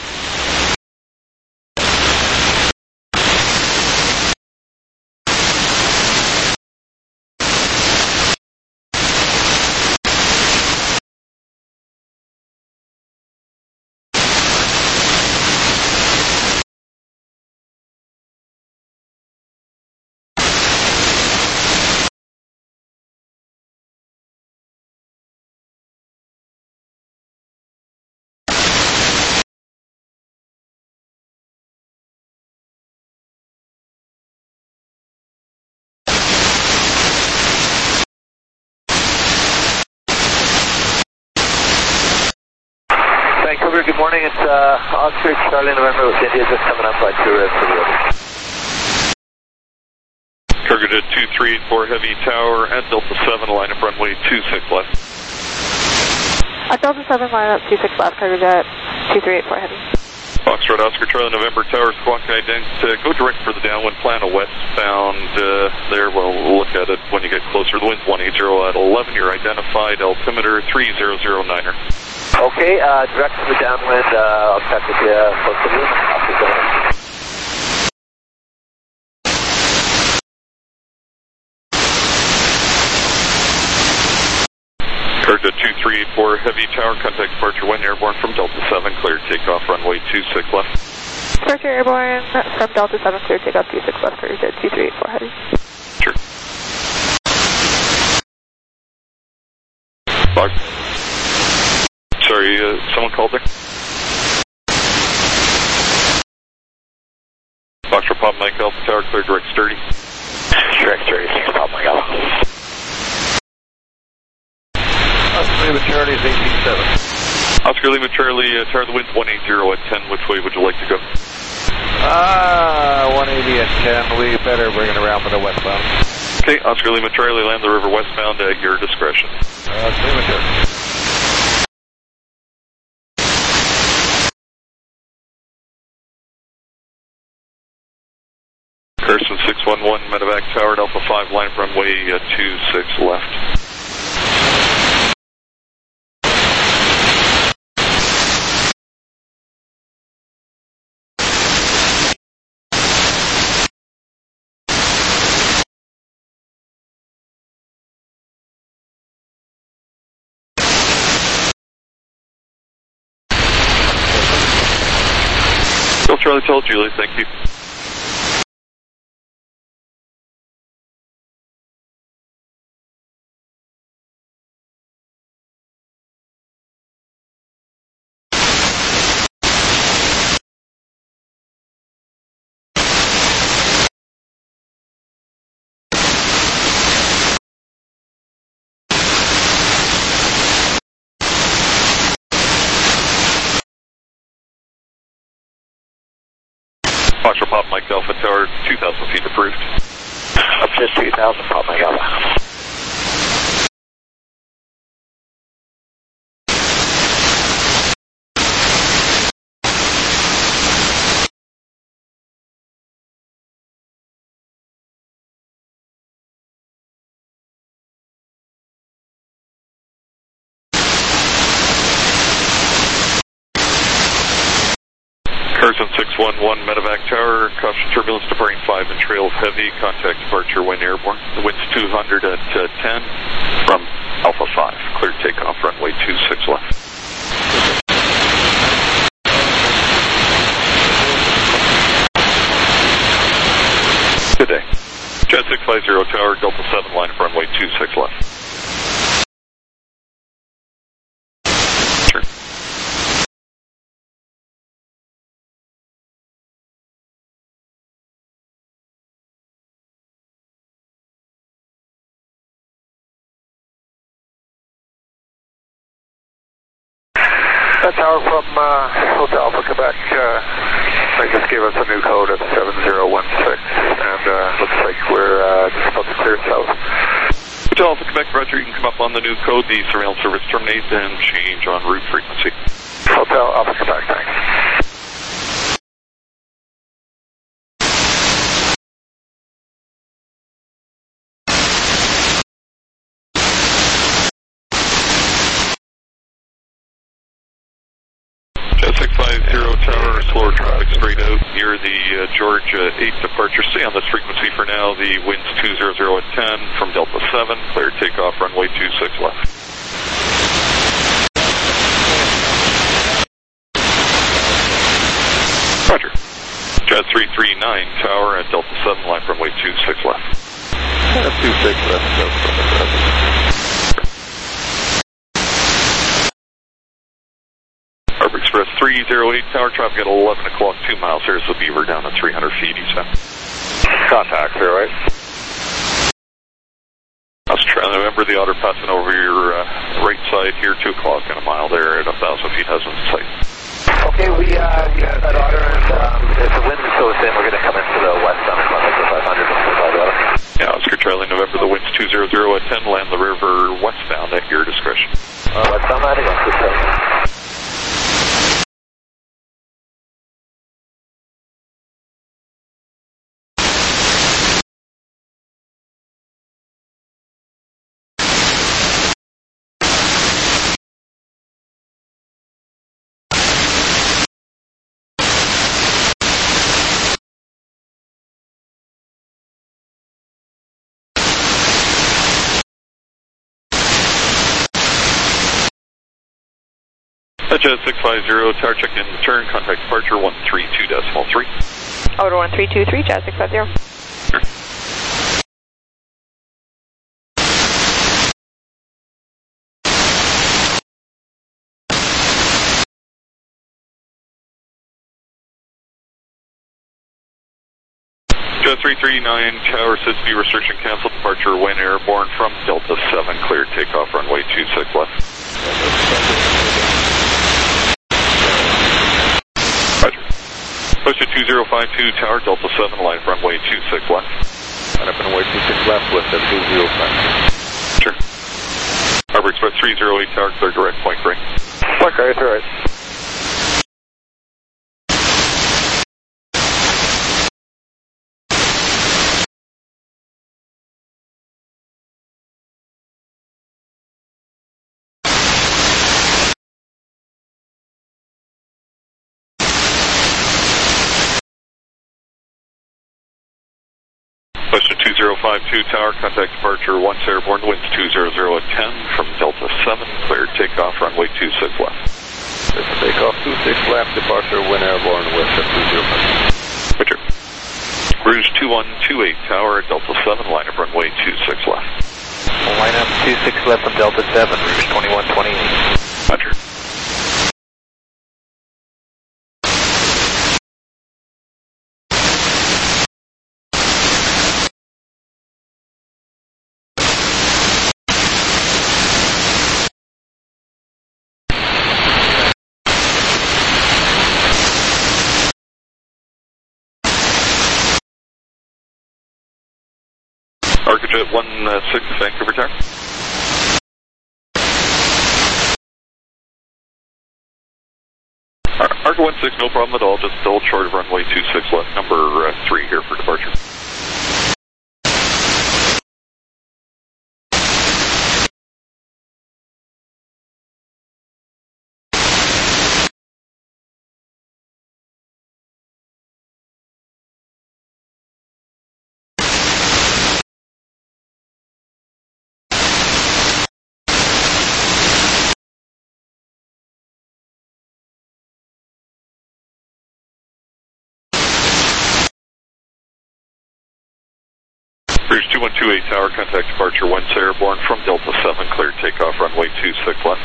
Vancouver, good morning. It's uh, Oscar Charlie November with India just coming up by two Rev for the over. Cargo two three eight four Heavy Tower at Delta seven, line up runway two six left. At Delta seven, line up two six left, cargo jet two three eight four Heavy. Foxtrot Oscar Charlie November Tower Squawk Ident, uh, go direct for the downwind plan, a westbound uh, there. Well, we'll look at it when you get closer. The wind's one eighty at eleven. You're identified. Altimeter three zero zero niner. Okay, uh, direct for the downwind. Uh, I'll check with you close to the Oscar. Curta two three eight four, Heavy Tower, contact departure one airborne from Delta seven, clear takeoff runway two six left. Departure airborne from Delta seven, clear takeoff two six left, Curta two three eight four Heavy. Sure. Fox. Sorry, uh, someone called there? Foxtrot Pop Mike Alpha Tower, clear direct sturdy. Direct sturdy, thanks Pop Mike Alpha. Oscar Lima Charlie is eighteen seven. Oscar Lima Charlie, uh, Tower, the wind's one eighty at ten. Which way would you like to go? Ah, one eighty at ten. We better bring it around with a westbound. Okay, Oscar Lima Charlie, land the river westbound at your discretion. Oscar Lima Charlie. Carson six one one, Medevac Tower, Alpha five, line runway uh, two six left. Bill Charlie, tell Julie, thank you. Foxtrot Pop Mike Alpha Tower, two thousand feet approved. Up to two thousand, Pop Mike Alpha. Carson six one one, Medevac Tower, caution turbulence departing five and trails heavy, contact departure when airborne. The wind's two hundred at uh, ten from Alpha five, clear takeoff runway two six left. Good day. Jet six five zero Tower, Delta seven, line of runway two six left. Sure. That tower from uh, Hotel Alpha Quebec, uh, they just gave us a new code at seven zero one six, and uh, looks like we're uh, just about to clear south. Hotel Alpha Quebec, Roger, you can come up on the new code. The surveillance service terminates and change en route frequency. Hotel Alpha Quebec, thanks. six five zero Tower, slower traffic straight out near the uh, Georgia eight departure. Stay on this frequency for now. The wind's two zero zero at ten from Delta seven. Clear takeoff runway two six left. Roger. Jet three three nine Tower at Delta seven, line runway two six left. That's two six left. Harbor Express three zero eight Tower, traffic at eleven o'clock, two miles. There's the Beaver down at three hundred feet eastbound. Contact there, right? I was trying to remember the Otter passing over your uh, right side here, two o'clock and a mile there at a thousand feet, has been sight. Okay, we, uh, we have that Otter, and um, if the wind is so thin, we're going to come into the westbound and contact the five hundred. Yeah, Oscar Charlie November, the wind's two zero zero at ten, land the river westbound at your discretion. Uh, westbound landing, Oscar Charlie. Jet six five zero, tower check in, return, contact departure one three two decimal three. Order one three two three, Jazz six five zero. Sure. Jet three three nine, tower says speed restriction canceled, departure when airborne from Delta seven, cleared takeoff runway two six left. Roger. Posted two zero five two, tower Delta seven, line runway two six left. Line up runway two six left with the two zero five two. Sure. Harbor Express three zero eight, tower clear direct, point right. Point right, all right. Posted two zero five two, tower, contact departure once airborne, winds two zero zero at ten from Delta seven, cleared takeoff runway two six left. Takeoff two six left, departure when airborne with the two zero five. Roger. Rouge two one two eight, tower, Delta seven, line up runway two six left. Line up two six left from Delta seven, Rouge twenty-one twenty-eight. Roger. Arcajet one six, Vancouver Tower. Arca one six, no problem at all, just hold short of runway two six left, number uh, three here for departure. Rouge two one two eight, tower, contact departure once airborne from Delta seven, cleared takeoff runway two six left.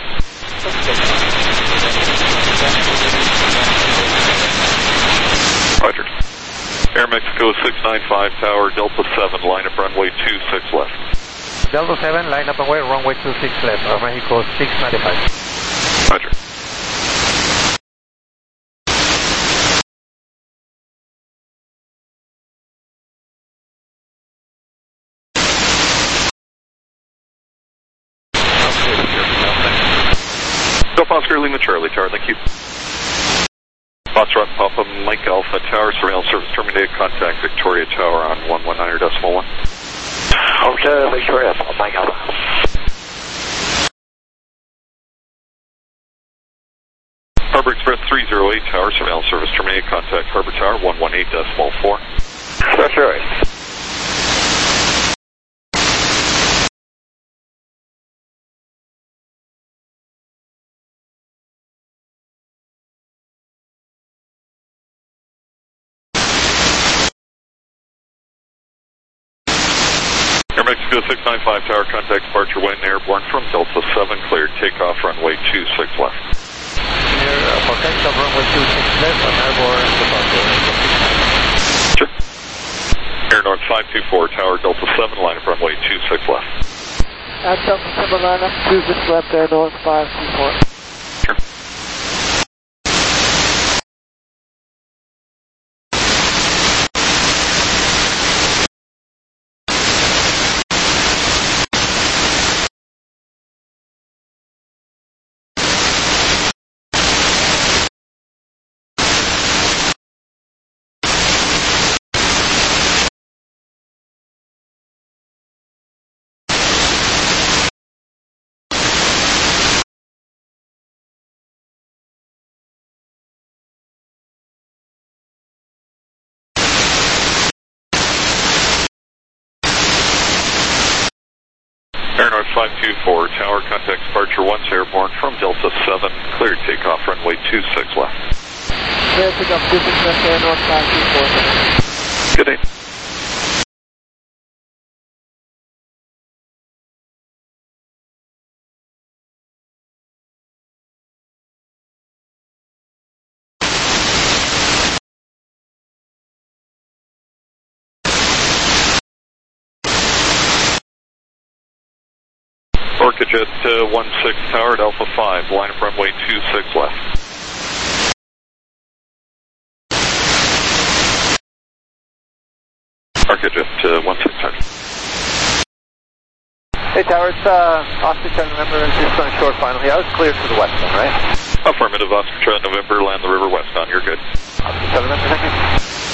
Roger. Air Mexico six nine five, tower, Delta seven, line up runway two six left. Delta seven, line up away, runway two six left, Air Mexico six nine five. Roger. Oscar Lima Charlie Tower, thank you. Foxtrot Papa Mike Alpha Tower, surveillance service terminated, contact Victoria Tower on one one nine decimal one. Okay, Victoria, Mike Alpha. Harbor Express three zero eight, tower, surveillance service terminated, contact Harbor Tower one one eight decimal four. That's right. Air Mexico six nine five, tower, contact departure when airborne from Delta seven, cleared takeoff runway two six left. Clear uh, for takeoff runway two six left and airborne departure. Sure. Air North five two four, tower, Delta seven, line up runway two six left. At Delta seven, line up two six left, Air North five two four. Sure. Air North five two four, tower, contact departure once airborne from Delta seven, cleared takeoff runway two six left. Clear takeoff two six left, Air North five two four. Good day. Orcajet uh, one six tower at Alpha five, line up runway two six left. Orcajet uh, one six tower. Hey Tower, it's uh, Oscar Charlie November, just on short final here. I was cleared to the westbound, right? Affirmative, Oscar Charlie November, land the river westbound, you're good. Oscar Charlie November, thank you.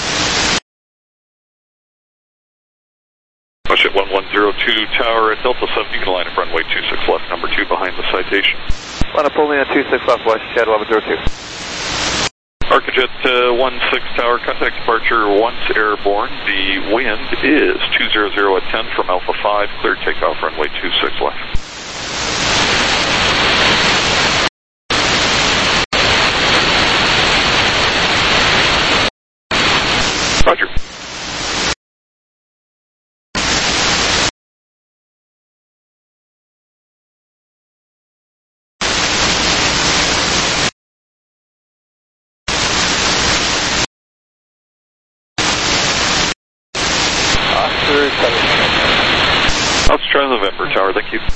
Bushit one one zero two, tower at Delta seven, you can line up runway two six left, number two behind the citation. Want to pull me on two six left west, Shed eleven zero two. Arcajet uh, one six tower, contact departure once airborne. The wind is two zero zero at ten from Alpha five, clear takeoff runway two six left. Roger. Let's try November tower, thank you.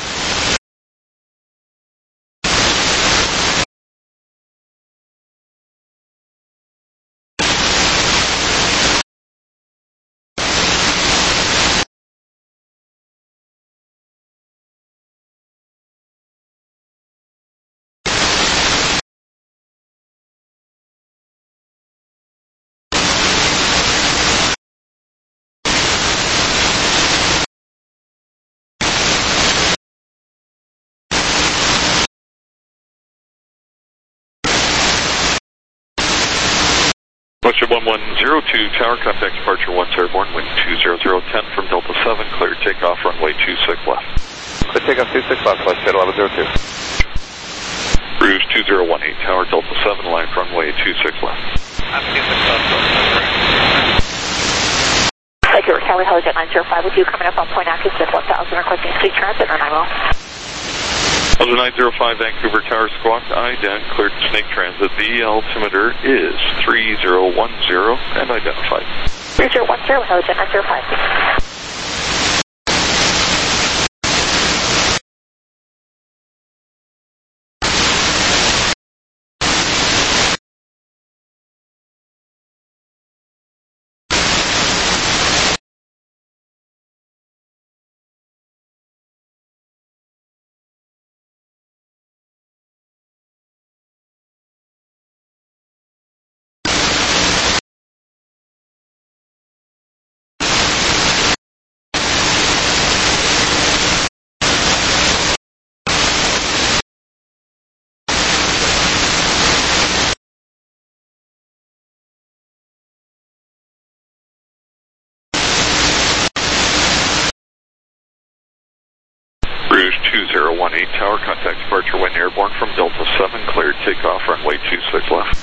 Bushit one one zero two, tower, contact departure once airborne, wind two zero zero ten from Delta seven, clear takeoff runway two six left. Clear takeoff two six left, west, Shed eleven zero two. Cruise two zero one eight, tower, Delta seven, line runway two six left. Thank you, Kelly Helijet nine zero five with you, coming up on Point Atkinson one thousand, requesting street transit, and I will. Helijet nine zero five, Vancouver Tower, Squawk ident, cleared snake transit. The altimeter is three zero one zero and identified. three zero one zero, Helijet nine zero five. Rouge two zero one eight, tower, contact departure when airborne from Delta seven, cleared takeoff runway two six left.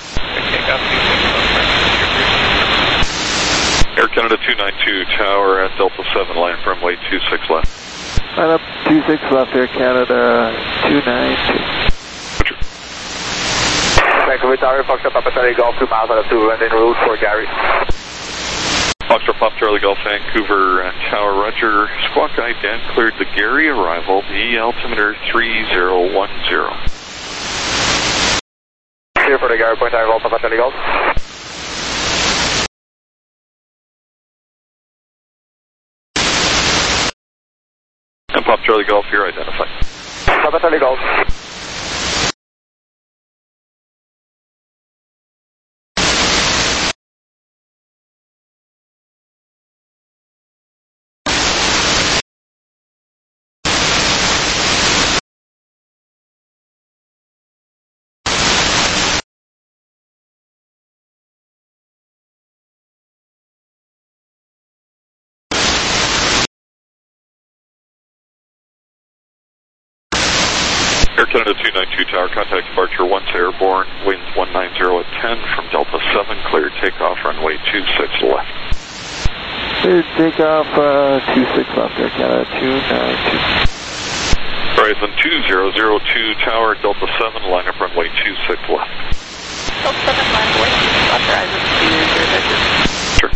Air Canada two nine two, tower at Delta seven, line runway two six left. Line up two six left, Air Canada two nine two. Vancouver Tower, Foxtrot Papa Charlie Golf, two miles out of two, and en route for Gary. Foxtrot Pop Charlie Golf, Vancouver uh, Tower, Roger. Squawk ident, cleared the Gary arrival, the altimeter three zero one zero. Clear for the Gary Point Tower Golf, Papa Charlie Golf. And Pop Charlie Golf, you're identified. Papa Charlie Golf. Air Canada two nine two Tower, contact departure once airborne, winds one nine zero at ten from Delta seven, cleared takeoff, runway two six left. Cleared takeoff, uh, two six left, Air Canada two nine two. Horizon two zero zero two Tower, Delta seven, line up runway two six left. Delta seven, line up runway two six left, Horizon two zero zero two. Sure.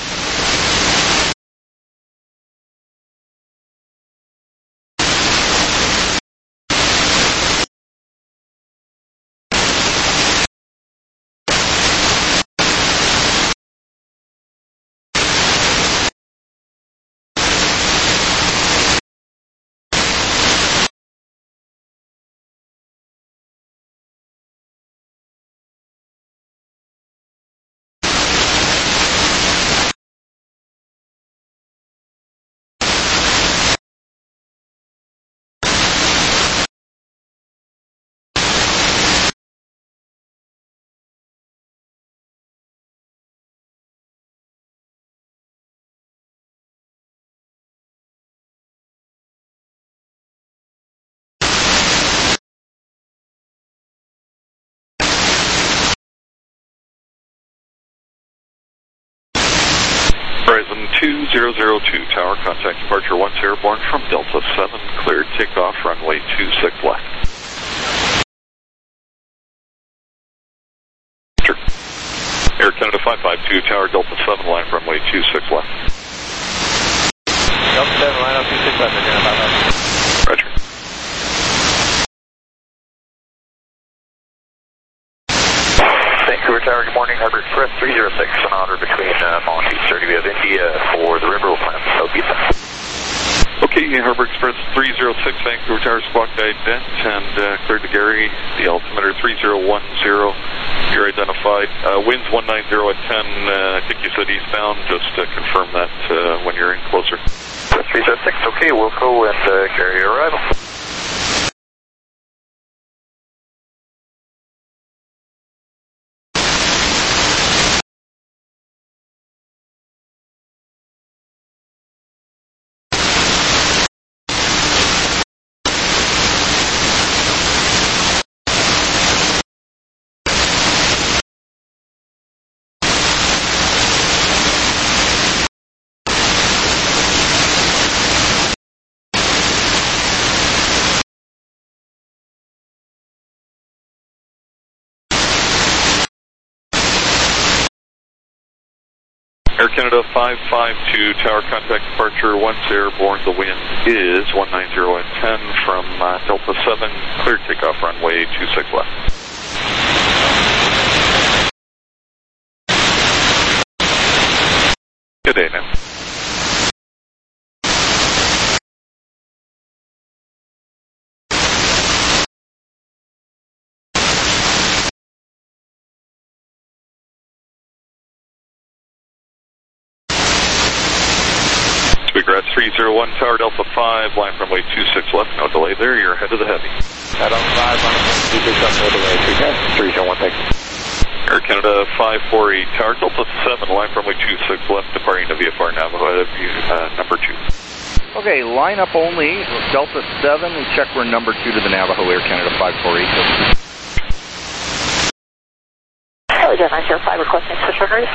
Horizon two zero zero two Tower, contact departure once airborne from Delta seven, cleared takeoff, runway two six left. Sure. Air Canada five five two Tower, Delta seven, line up runway two six left. Delta seven, line up two six left, Air Canada five five. Roger. Vancouver Tower, good morning. Harbor Express three zero six, an order between uh, Monty, thirty we have India for the River Plan, Southeast. Okay, Harbor Express three zero six, Vancouver Tower, squawk guide vent, and uh, cleared to Gary, the altimeter three zero one zero. You're identified. Uh, winds one nine zero at ten, uh, I think you said eastbound, just to confirm that uh, when you're in closer. three zero six, okay, Wilco and uh, Gary arrival. Air Canada five five two Tower, contact departure once airborne. The wind is one nine zero at ten from uh, Delta seven, cleared takeoff, runway two six left. Good day now. Speaker three zero one Tower, Delta five, line runway two six left, no delay there, you're ahead of the heavy. Head on five, line two six left, no delay, three zero one, thank you. Air Canada five four eight Tower, Delta seven, line runway two six left, departing to V F R Navajo, uh, number two. Okay, line up only, Delta seven, and check we're number two to the Navajo, Air Canada five four eight. Hello, nine zero five, requesting switch orders.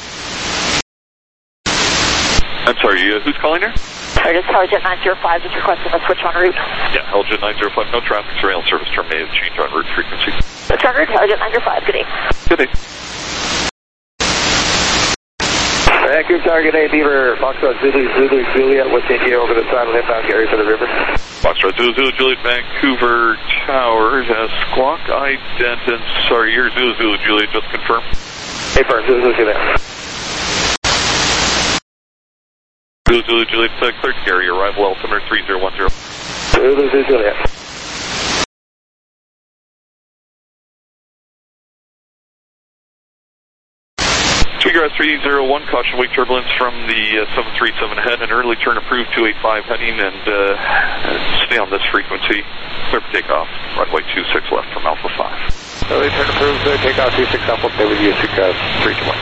I'm sorry, uh, who's calling here? Sorry, this is Helijet nine zero five is requesting a switch on route. Yeah, Helijet nine zero five, no traffic, surveillance service terminated, change on route frequency. Switch on route, Helijet nine zero five, good day. Good day. Vancouver Tower, good day, Beaver, Foxtrot Zulu, Zulu, Juliet, West India, over the side of inbound, Gary for the river. Foxtrot Zulu, Zulu, Juliet, Vancouver Tower, has squawk ident, and sorry, you're Zulu, Zulu, Juliet, just confirm. Hey, firm, Zulu, Zulu, Juliet. Zulu, Zulu, Juliet, uh, cleared Gary, arrival altimeter three zero one zero. Zulu, Zulu, Juliet. Speaker three zero one, caution wake turbulence from the uh, seven three seven ahead, and early turn approved two eight five heading, and uh, stay on this frequency, clear for takeoff, runway two six left from Alpha five. Early turn approved, clear takeoff, two six Alpha, stay with you, three two one.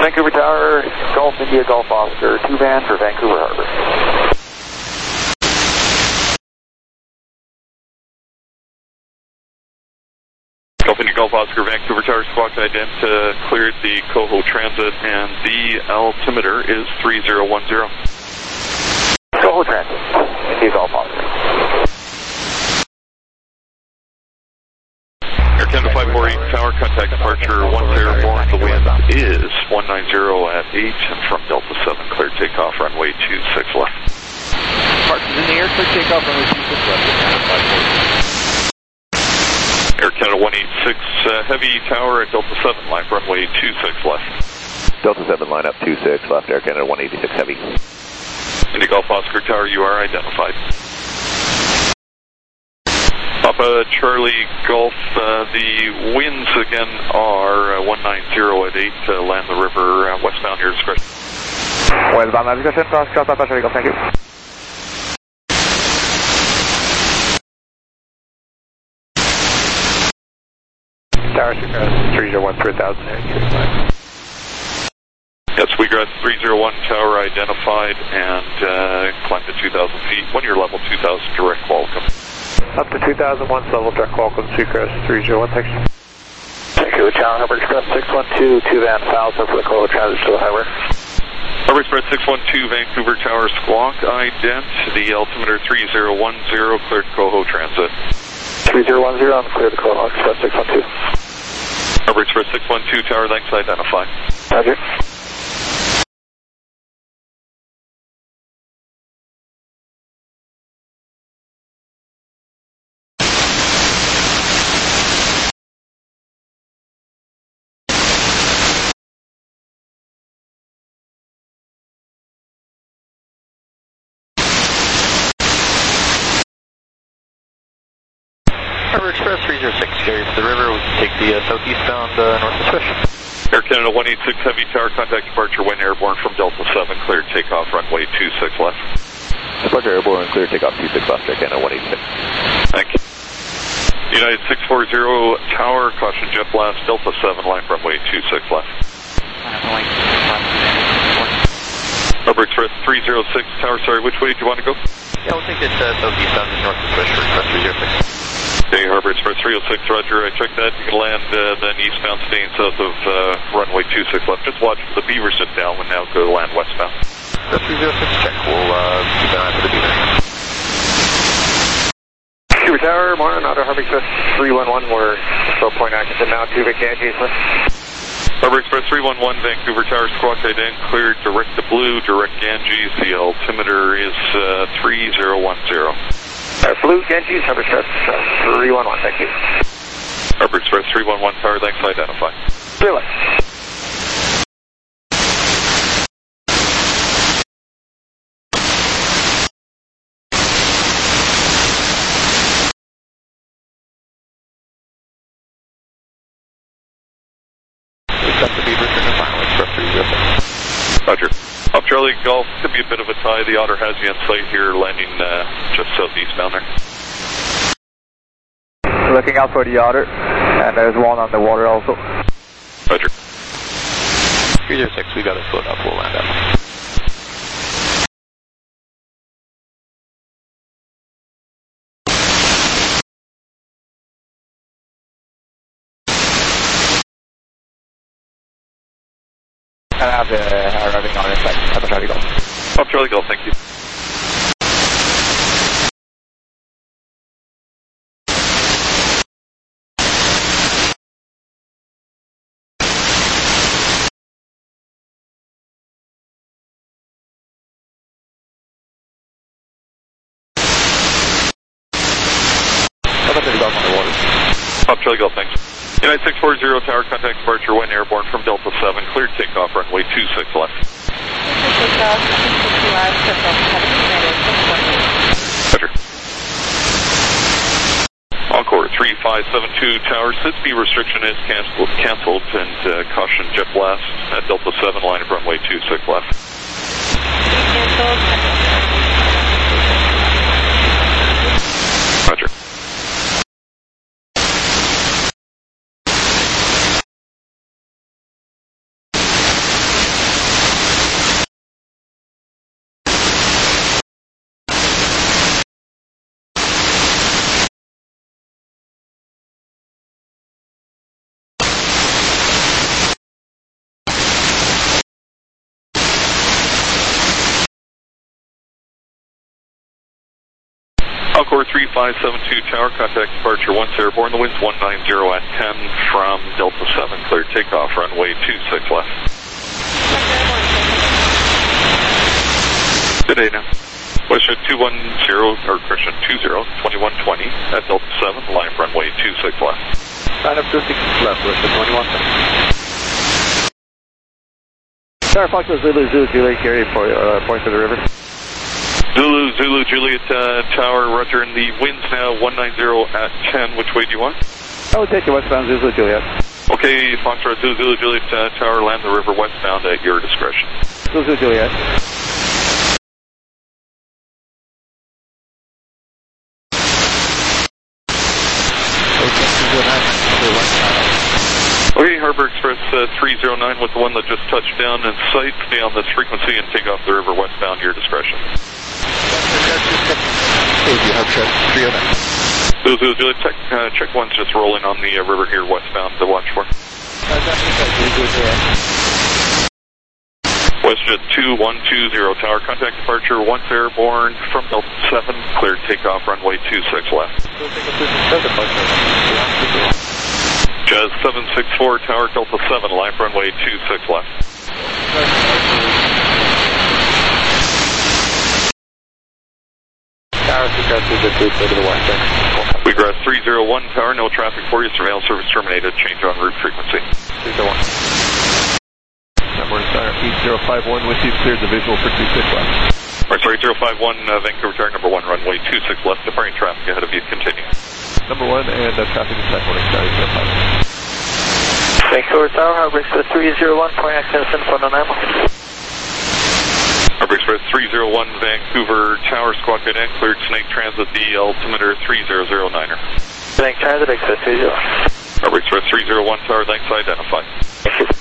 Vancouver Tower, Golf India Golf Oscar, two van for Vancouver Harbor. Golf India Golf Oscar, Vancouver Tower, squawk ident uh, cleared the Coho Transit, and the altimeter is three zero one zero. Coho Transit, India Golf Oscar. Air Canada five four eight Tower, contact departure one airborne. The wind is one nine zero at eight, and from Delta seven, clear takeoff, runway two six left. Departure's in the air, clear takeoff, runway two six left, Air Canada five four eight. Air Canada one eight six, uh, Heavy Tower at Delta seven, line runway two six left. Delta seven, line up two six left, Air Canada one eighty-six Heavy. India Golf Oscar Tower, you are identified. Papa Charlie Golf, uh, the winds again are uh, one nine zero at eight, uh, land the river, uh, westbound, your discretion. Westbound, my discretion, Oscar, Papa Charlie Golf, thank you. Tower Sweetgrass three zero one three thousand, Yes, Sweetgrass three zero one Tower identified, and uh, climb to two thousand feet. When you're level two thousand, direct welcome. Up to two thousand one, level direct welcome, Sweetgrass three zero one, thanks. Thank you, Tower Harbor Express six one two, two van Falco for the Coho Transit to the highway. Harbor Express six one two, Vancouver Tower, squawk ident, the altimeter three zero one zero, cleared Coho Transit. three zero one zero, I'm clear to Coho Express six one two. Harbor Express six one two, Tower, thanks, identified. Roger. Harbor Express three zero six, carry to the river. We can take the uh, southeastbound uh, north of Swish. Air Canada one eight six Heavy Tower, contact departure when airborne from Delta seven, cleared takeoff, runway two six left. Departure airborne, clear takeoff two six left, Air Canada one eight six. Thank you. United six four zero Tower, caution jet blast, Delta seven, line runway two six left. Harbor Express three zero six Tower, sorry, which way do you want to go? Yeah, we'll take it uh, southeastbound to north of Swish for Express three zero six. Okay, Harbor Express three oh six, roger, I checked that. You can land uh, then eastbound, staying south of uh, runway two six left. Just watch for the beaver sit down when now go to land westbound. three zero six, check. We'll uh, keep an eye for the beaver. Vancouver Tower, morning, Auto Harbor Express three one one, we're still point active now, two Vic Ganges. Harbor Express three one one, Vancouver Tower, squawk ident, cleared direct to blue, direct Ganges. The altimeter is uh, three zero one zero. Uh, blue Ganges, Harbor Express uh, three one one, thank you. Harbor Express three one one, Tower, thanks, identify. Really? Accept the beaver in the final Express three zero six. Roger. Up Charlie Golf, could be a bit of a tie. The Otter has you in sight here, landing uh, just southeastbound there. Looking out for the Otter, and there's one on the water also. Roger. three zero six, we got it float up, we'll land up. And I have the arriving on effect at Charlie Golf. Up Charlie Golf, thank you. Up Charlie Golf, thanks. United six four zero Tower, contact departure when airborne from Delta seven, cleared takeoff, runway two six left. Roger. Encore three five seven two Tower, S I D S restriction is canceled, canceled and uh, caution jet blast at Delta seven, line of runway two six left. Roger. Encore three five seven two tower, contact departure once airborne, the wind's one nine zero at ten from Delta seven, clear takeoff, runway two six left. Good day now. Question two one zero, or correction two zero, twenty-one twenty at Delta seven, line runway two six left. Line up two six left, with the twenty-one twenty. Tower Foxtrot Zulu, Zulu, Juliet, Gary, point, uh, point to the river. Zulu, Zulu, Juliet, uh, tower, roger, and the wind's now one nine zero at ten. Which way do you want? I will take you westbound, Zulu, Juliet. Okay, Foxtrot, Zulu, Zulu, Juliet, uh, tower, land the river westbound at your discretion. Zulu, Zulu, Juliet. Okay, Harbor Express uh, three zero nine with the one that just touched down in sight. Stay on this frequency and take off the river westbound, your discretion. three oh nine. Zulu, Zulu, Juliet, check, uh, check one's just rolling on the uh, river here westbound to watch for. WestJet two one two zero, tower, contact departure once airborne from Delta seven, clear takeoff, runway two six left. Jazz seven six four, tower, Delta seven, line runway two six left. Tower, to the west. Wheatgrass three zero one, tower, no traffic for you, surveillance service terminated, change on route frequency. three zero one. Number eight zero five one with you, cleared the visual for two six left. Right, sorry, zero five one, uh, Vancouver tower, number one, runway two six left, departing traffic ahead of you, continue. Number one, and uh, traffic is back morning, sorry, zero five one. Vancouver tower, Harbor Express three zero one, point access in front of Nemo. Harbor Express three zero one, Vancouver tower, squawk cadet, cleared Snake Transit, the altimeter three zero zero niner. Snake Transit, Express three zero one. Harbor Express three zero one, tower, thanks, identified. Thank you.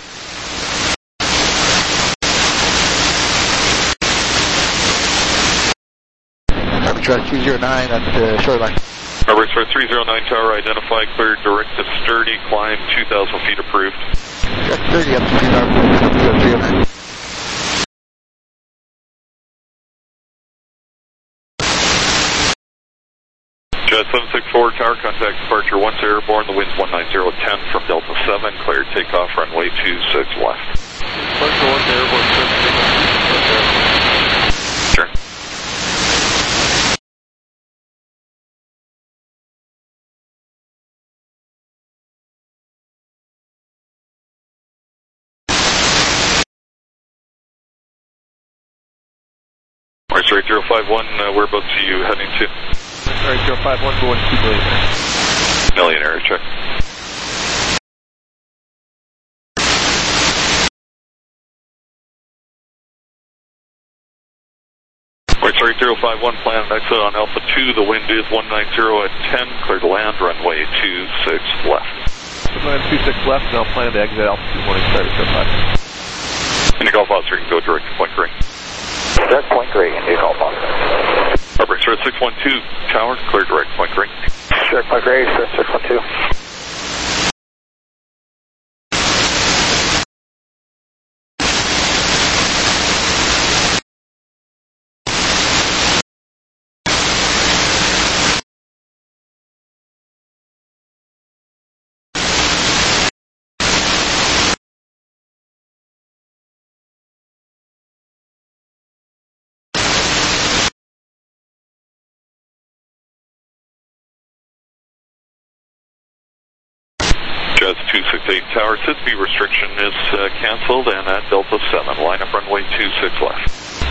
Truck two zero nine at the shoreline. Harbor Express three zero nine tower identified, cleared direct to Sturdy, climb two thousand feet approved. Truck thirty up to three oh nine. Jet seven six four tower, contact departure once airborne, the wind's one nine zero ten from Delta seven, cleared takeoff, runway two six left. Departure once airborne, sure. Sorry, zero five one, uh, whereabouts are you heading to? Sorry, zero five one, going to Millionaire. Millionaire, check. Right, sorry, zero five one, plan exit on Alpha two, the wind is one nine zero at ten, clear to land, runway two six left. Land two six left, and I'll plan to exit Alpha two morning, start at zero five. Any Golf officer can go direct to Point Green. Direct Point Green, India Golf officer. Harbor Express six one two, tower, clear direct Point Green. Direct Point Green, Express six one two. Jazz two six eight tower, S I S B restriction is uh, cancelled, and at Delta seven, line up runway two six left.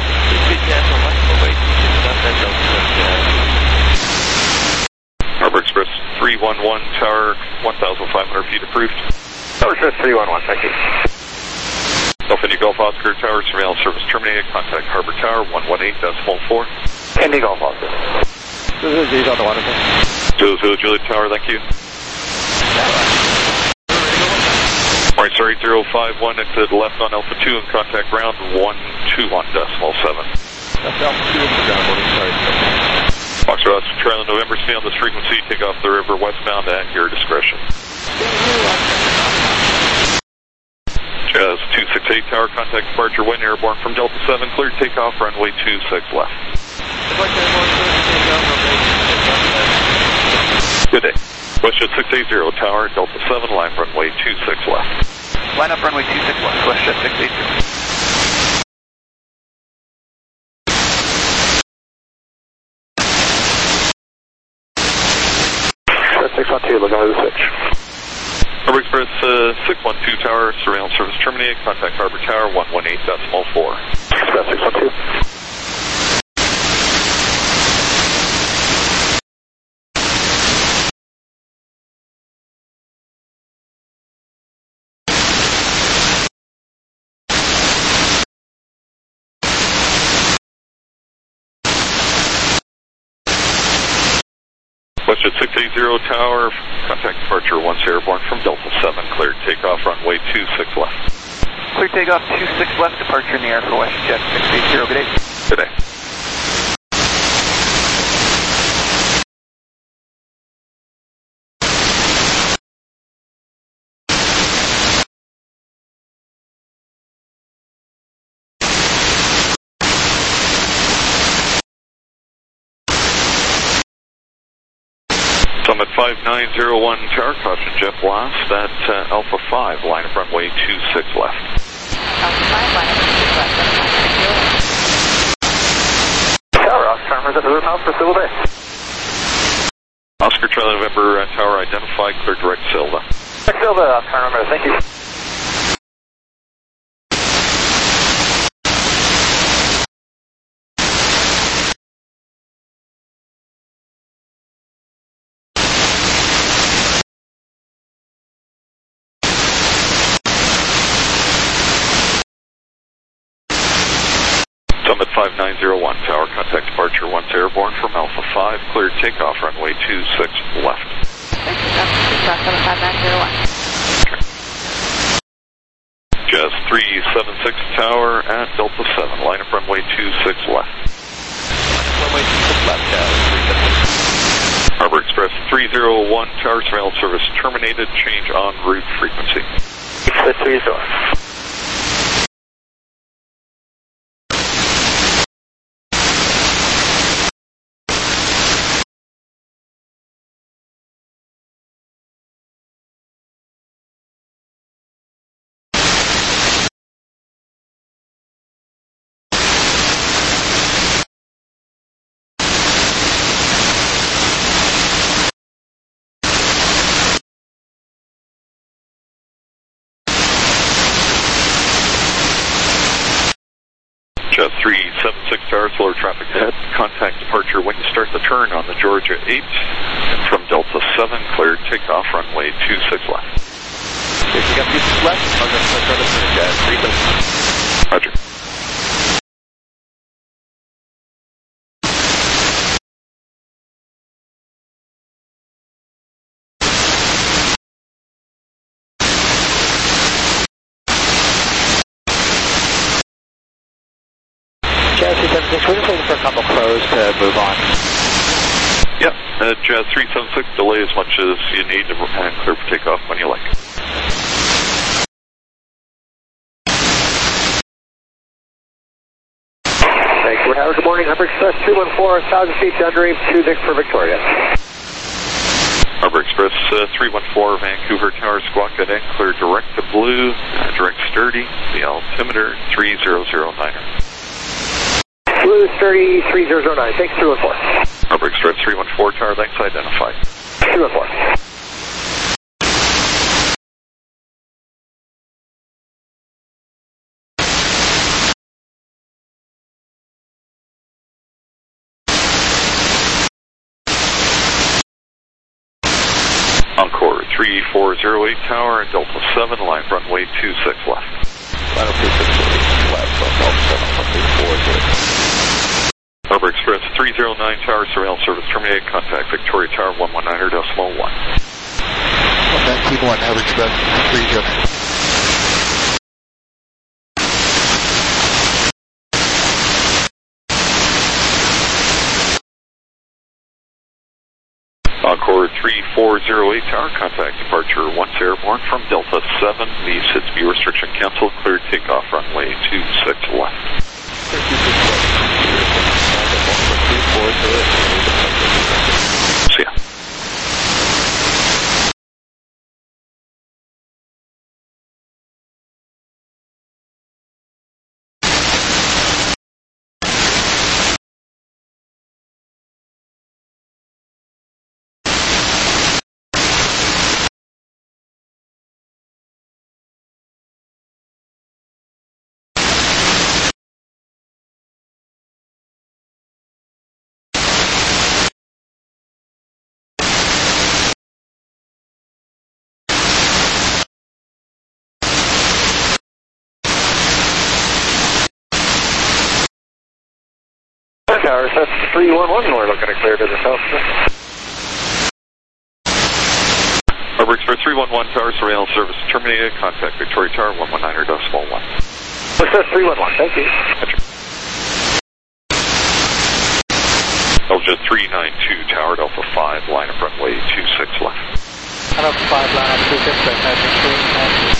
Harbor Express three one one tower, one thousand five hundred feet approved. Harbor Express three one one, thank you. Alpha India Golf Oscar tower, surveillance service terminated, contact Harbor Tower, one one eight decimal four. India Golf Oscar. Zulu, Zulu on the water. Zulu, Zulu, Juliet Tower, thank you. Alright, sorry, zero five one, exit left on Alpha two and contact ground one two one decimal seven. That's Alpha two in the ground, morning, sorry. Foxtrot, trailing November, stay on this frequency, take off the river westbound at your discretion. Jazz two six eight tower, contact departure, wind airborne from Delta seven, cleared takeoff, runway two six left. Good day. WestJet six eighty, Tower, Delta seven, line runway two six left. Line up runway two six left, WestJet six eighty. six one two, looking at the switch. Harbor Express uh, six one two Tower, surveillance service terminated. Contact Harbor Tower one one eight decimal four. Express six one two. WestJet six eighty Tower, contact departure once airborne from Delta seven, cleared takeoff runway two six left. Clear takeoff two six left, departure in the air for WestJet six eighty, good day. Good day. Summit five nine zero one Tower, caution jet blast at uh, Alpha five, line of runway two six left. Alpha five, line up two six left, Tower, Oscar Farmers at the room house for Silva Bay. Oscar Charlie November, uh, Tower identified, clear direct Silva. Direct Silva, Oscar Farmers, thank you. Summit five nine zero one Tower, contact departure once airborne from Alpha five, cleared takeoff runway two six left. Thank you, Summit five nine zero one. Jazz three seven six Tower at Delta seven, line up runway two six left. Runway two six left, Jazz three seven six. Harbor Express three zero one Tower, surveillance service terminated, change en route frequency. Express three zero. Jet three seven six Tower, slower traffic ahead. Contact departure when you start the turn on the Georgia eight. And from Delta seven, cleared takeoff runway two six left. Picking up two six left, I'm going to start the turn, Jazz three seven six. Roger. Jazz three seven six, we're just looking for a couple close to move on. Yep, uh, Jazz three seven six, delay as much as you need to and clear for takeoff when you like. Thank you, Howard. Good morning. Harbor Express two one four, one thousand feet to underaim, two Vic for Victoria. Harbor Express uh, three one four, Vancouver Tower, squawk at end, clear direct to blue, uh, direct sturdy, the altimeter three zero zero nine. Blue thirty three zero zero nine. Thanks, three one four. Harbor Express three one four, Tower, thanks, identified. three one four. Encore three four zero eight Tower, Delta seven, line runway two six left. Line up two six left, from Delta seven, runway four zero. Harbor Express three zero nine Tower, surveillance service terminated, contact Victoria Tower one one nine decimal one. one nineteen one, Harbor Express three zero nine. Encore three four zero eight Tower, contact departure once airborne from Delta seven, the S I D S B restriction canceled, cleared takeoff runway two six left. See ya. Tower, that's three one one, we're looking to clear to the south. Harbor Express three one one, Tower surveillance service terminated. Contact Victoria Tower one one nine decimal one. Express three one one, thank you. Alpha three nine two, Tower Delta five, line of runway two six left. Delta five, line up two six left, Alpha three nine two.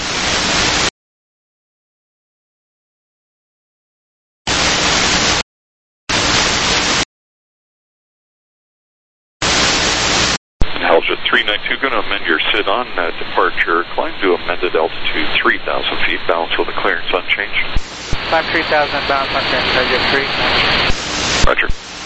Alpha three nine two, going to amend your S I D on uh, departure. Climb to amended altitude three thousand feet, balance with the clearance unchanged. Climb three thousand, balance unchanged, Alpha three nine two. Roger.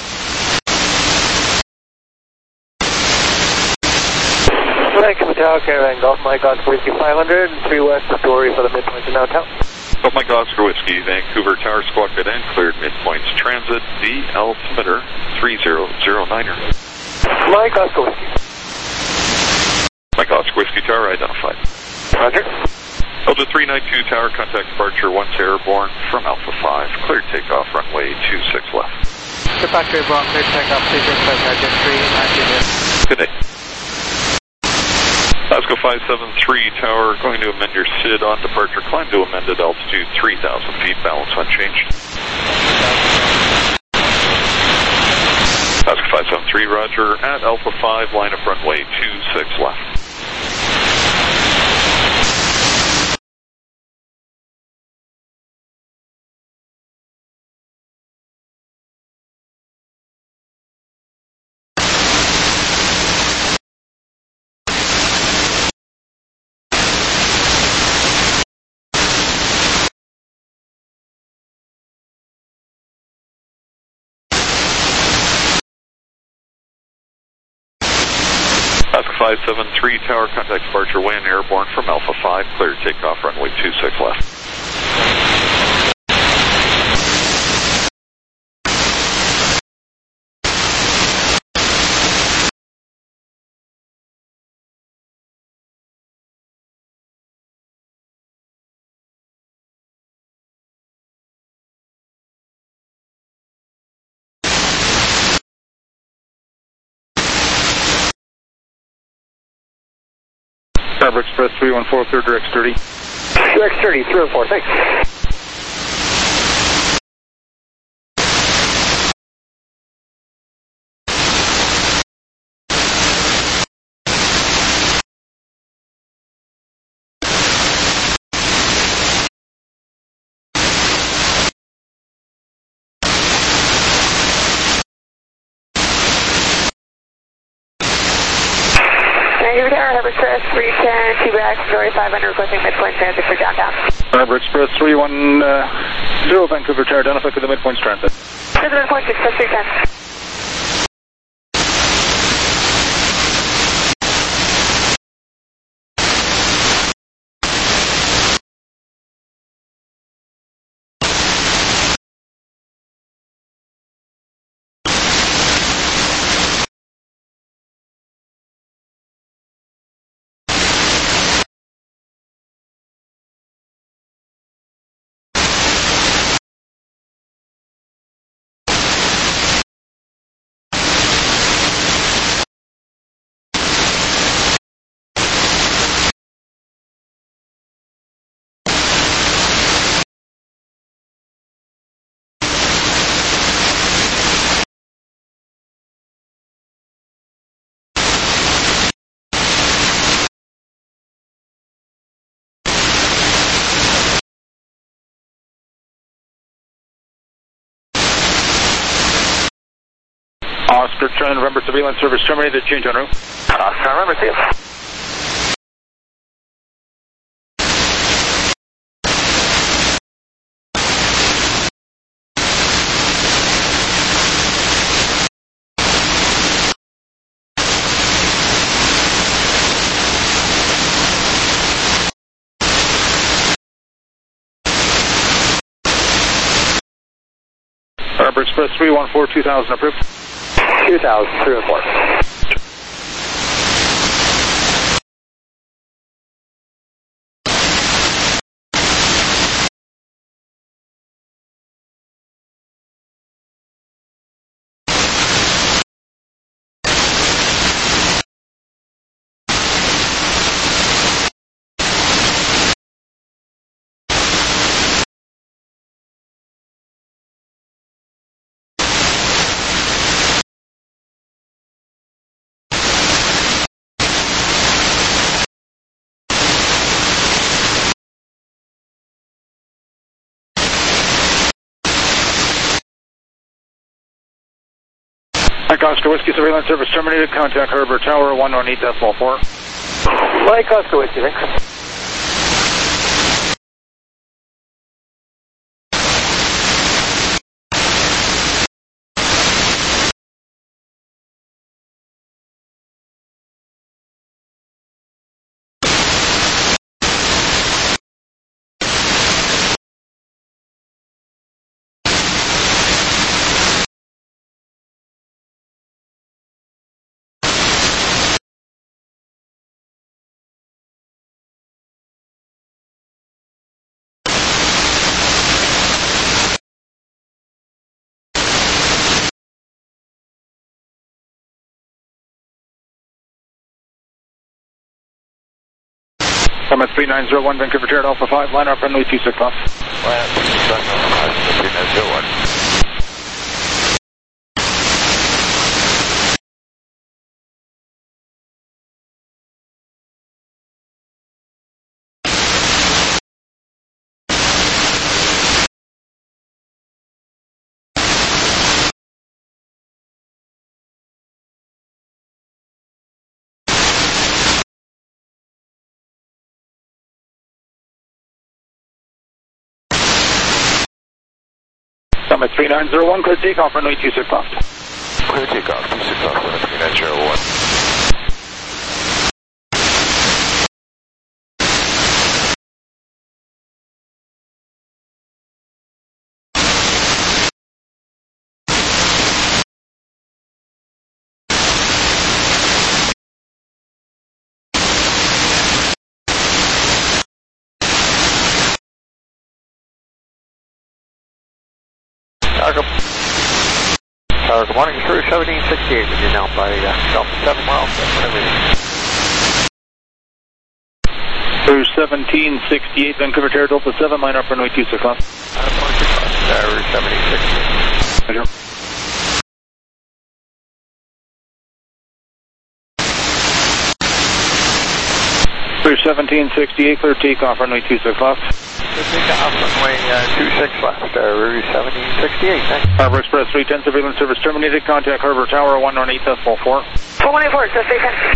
Vancouver Tower, Caravan Golf, Mike Oscar Whiskey five hundred, and three west story for the midpoint to downtown. Golf Mike Oscar Whiskey, Vancouver Tower, squawk good end, cleared midpoints transit, D altimeter three zero zero niner. Mike Oscar Whiskey. Mike Oscar Whiskey Tower identified. Roger. Delta three nine two Tower, contact departure once airborne from Alpha five, cleared takeoff runway two six left. Departure airborne, cleared takeoff two six left, Alpha three nine two. Good day. Glasgow five seven three Tower, going to amend your S I D on departure. Climb to amended altitude three thousand feet, balance unchanged. Glasgow five seven three, roger. At Alpha five, line of runway two six left. five seven three Tower, contact departure when airborne from Alpha five, cleared takeoff runway two six left. Harbor Express three one four, clear direct thirty. Direct thirty, three one four, thanks. Vancouver Tower, Harbor Express three ten, two back, Story five hundred, requesting midpoint transit for downtown. Harbor Express three one zero, Vancouver Tower, identify for the midpoint transit. To the midpoint, Express three ten. Oscar, Charlie November, surveillance service terminated, change en route. Oscar November, see you. Harbor Express three one four, two thousand approved. two thousand, three one four. Mike Oscar Whiskey surveillance service terminated. Contact Herbert Tower one one eight decimal four. Mike Oscar Whiskey, thanks. Summit three nine zero one, Vancouver Jared Alpha five, line up runway two six left. Line up two six left, three nine zero one. Summit three nine zero one, clear takeoff, runway two six left. Clear takeoff, two six left, runway three nine zero one. Tower, Tower, good morning. Cruise seventeen sixty-eight with you now by uh, Delta seven miles. Cruise seventeen sixty-eight, Vancouver Jared Delta seven, line up runway two six left. Tower seventeen sixty-eight. Roger. Cruise seventeen sixty-eight, clear takeoff, runway two six left. Clear takeoff, runway uh, two six left, uh, Route seventeen sixty-eight, thanks. Harbor Express three ten, surveillance service terminated. Contact Herbert Tower one one eight decimal four. four one eight four, so three ten.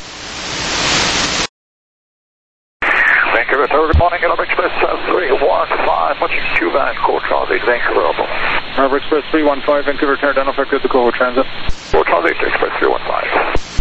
Vancouver Tower, good morning. Harbor Express uh, three one five, watching Q van, Core Transit, Vancouver Open. Harbor Express three one five, Vancouver Tower, down effect with the Coho Transit. Core Transit, Express three one five.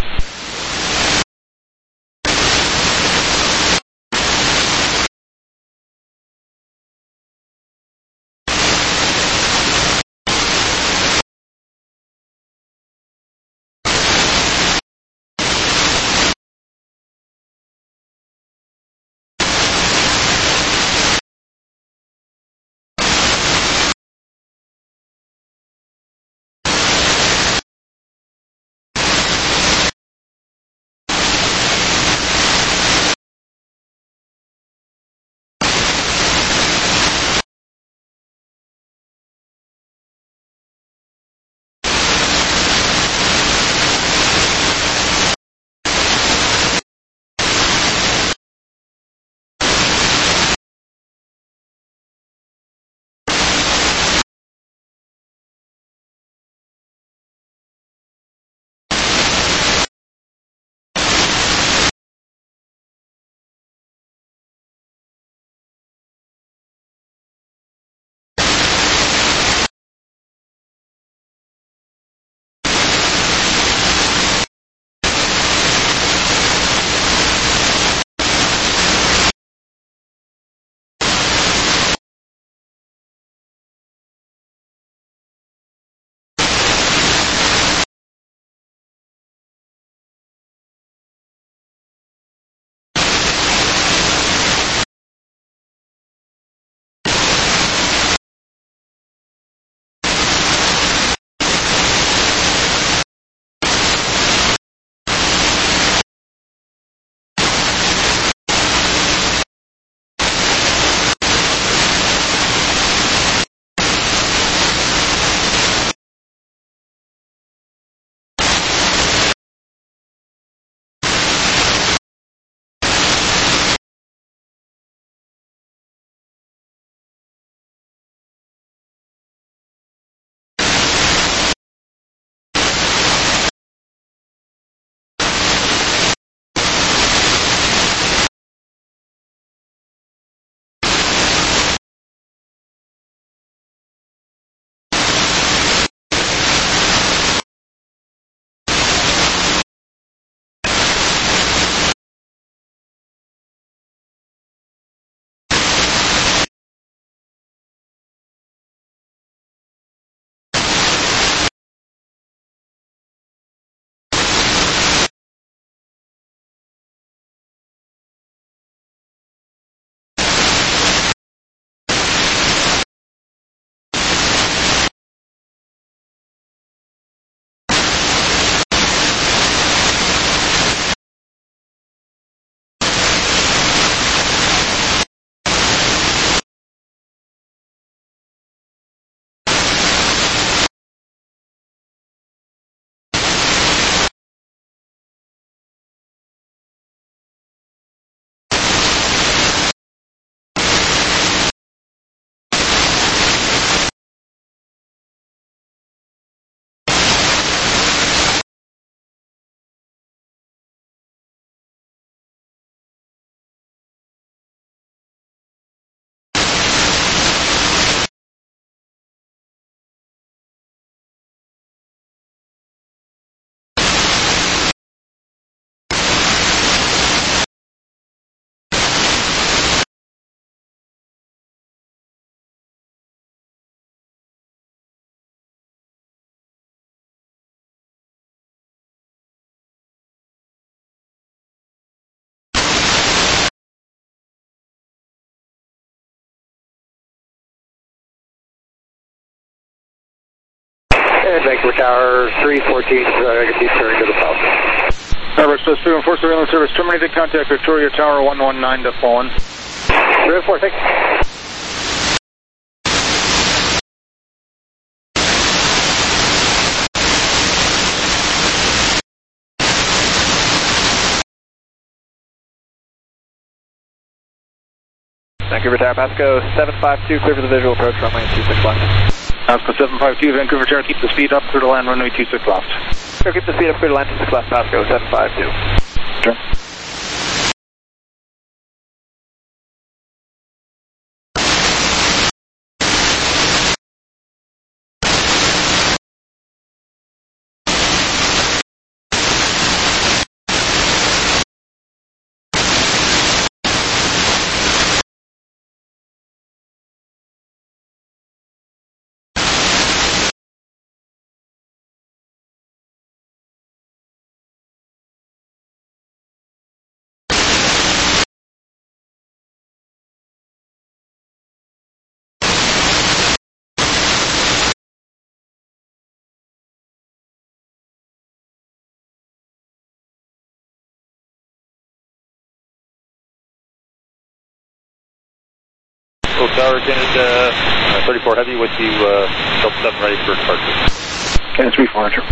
And Vancouver Tower three fourteen, uh, keep turning to the south. Tower Express three one four, surveillance service terminated. Contact Victoria Tower one one nine to phone. three one four, thanks. Vancouver Tower, Pasco seven five two, clear for the visual approach, runway two six left. Pasco seven five two, Vancouver Tower, keep the speed up, clear to land, runway two six left. Sure, keep the speed up, clear to land two six left, Pasco seven five two. Sure. Oak Tower, Canada, uh, thirty-four Heavy with you, uh, Delta seven ready for departure. Canada three four, Roger.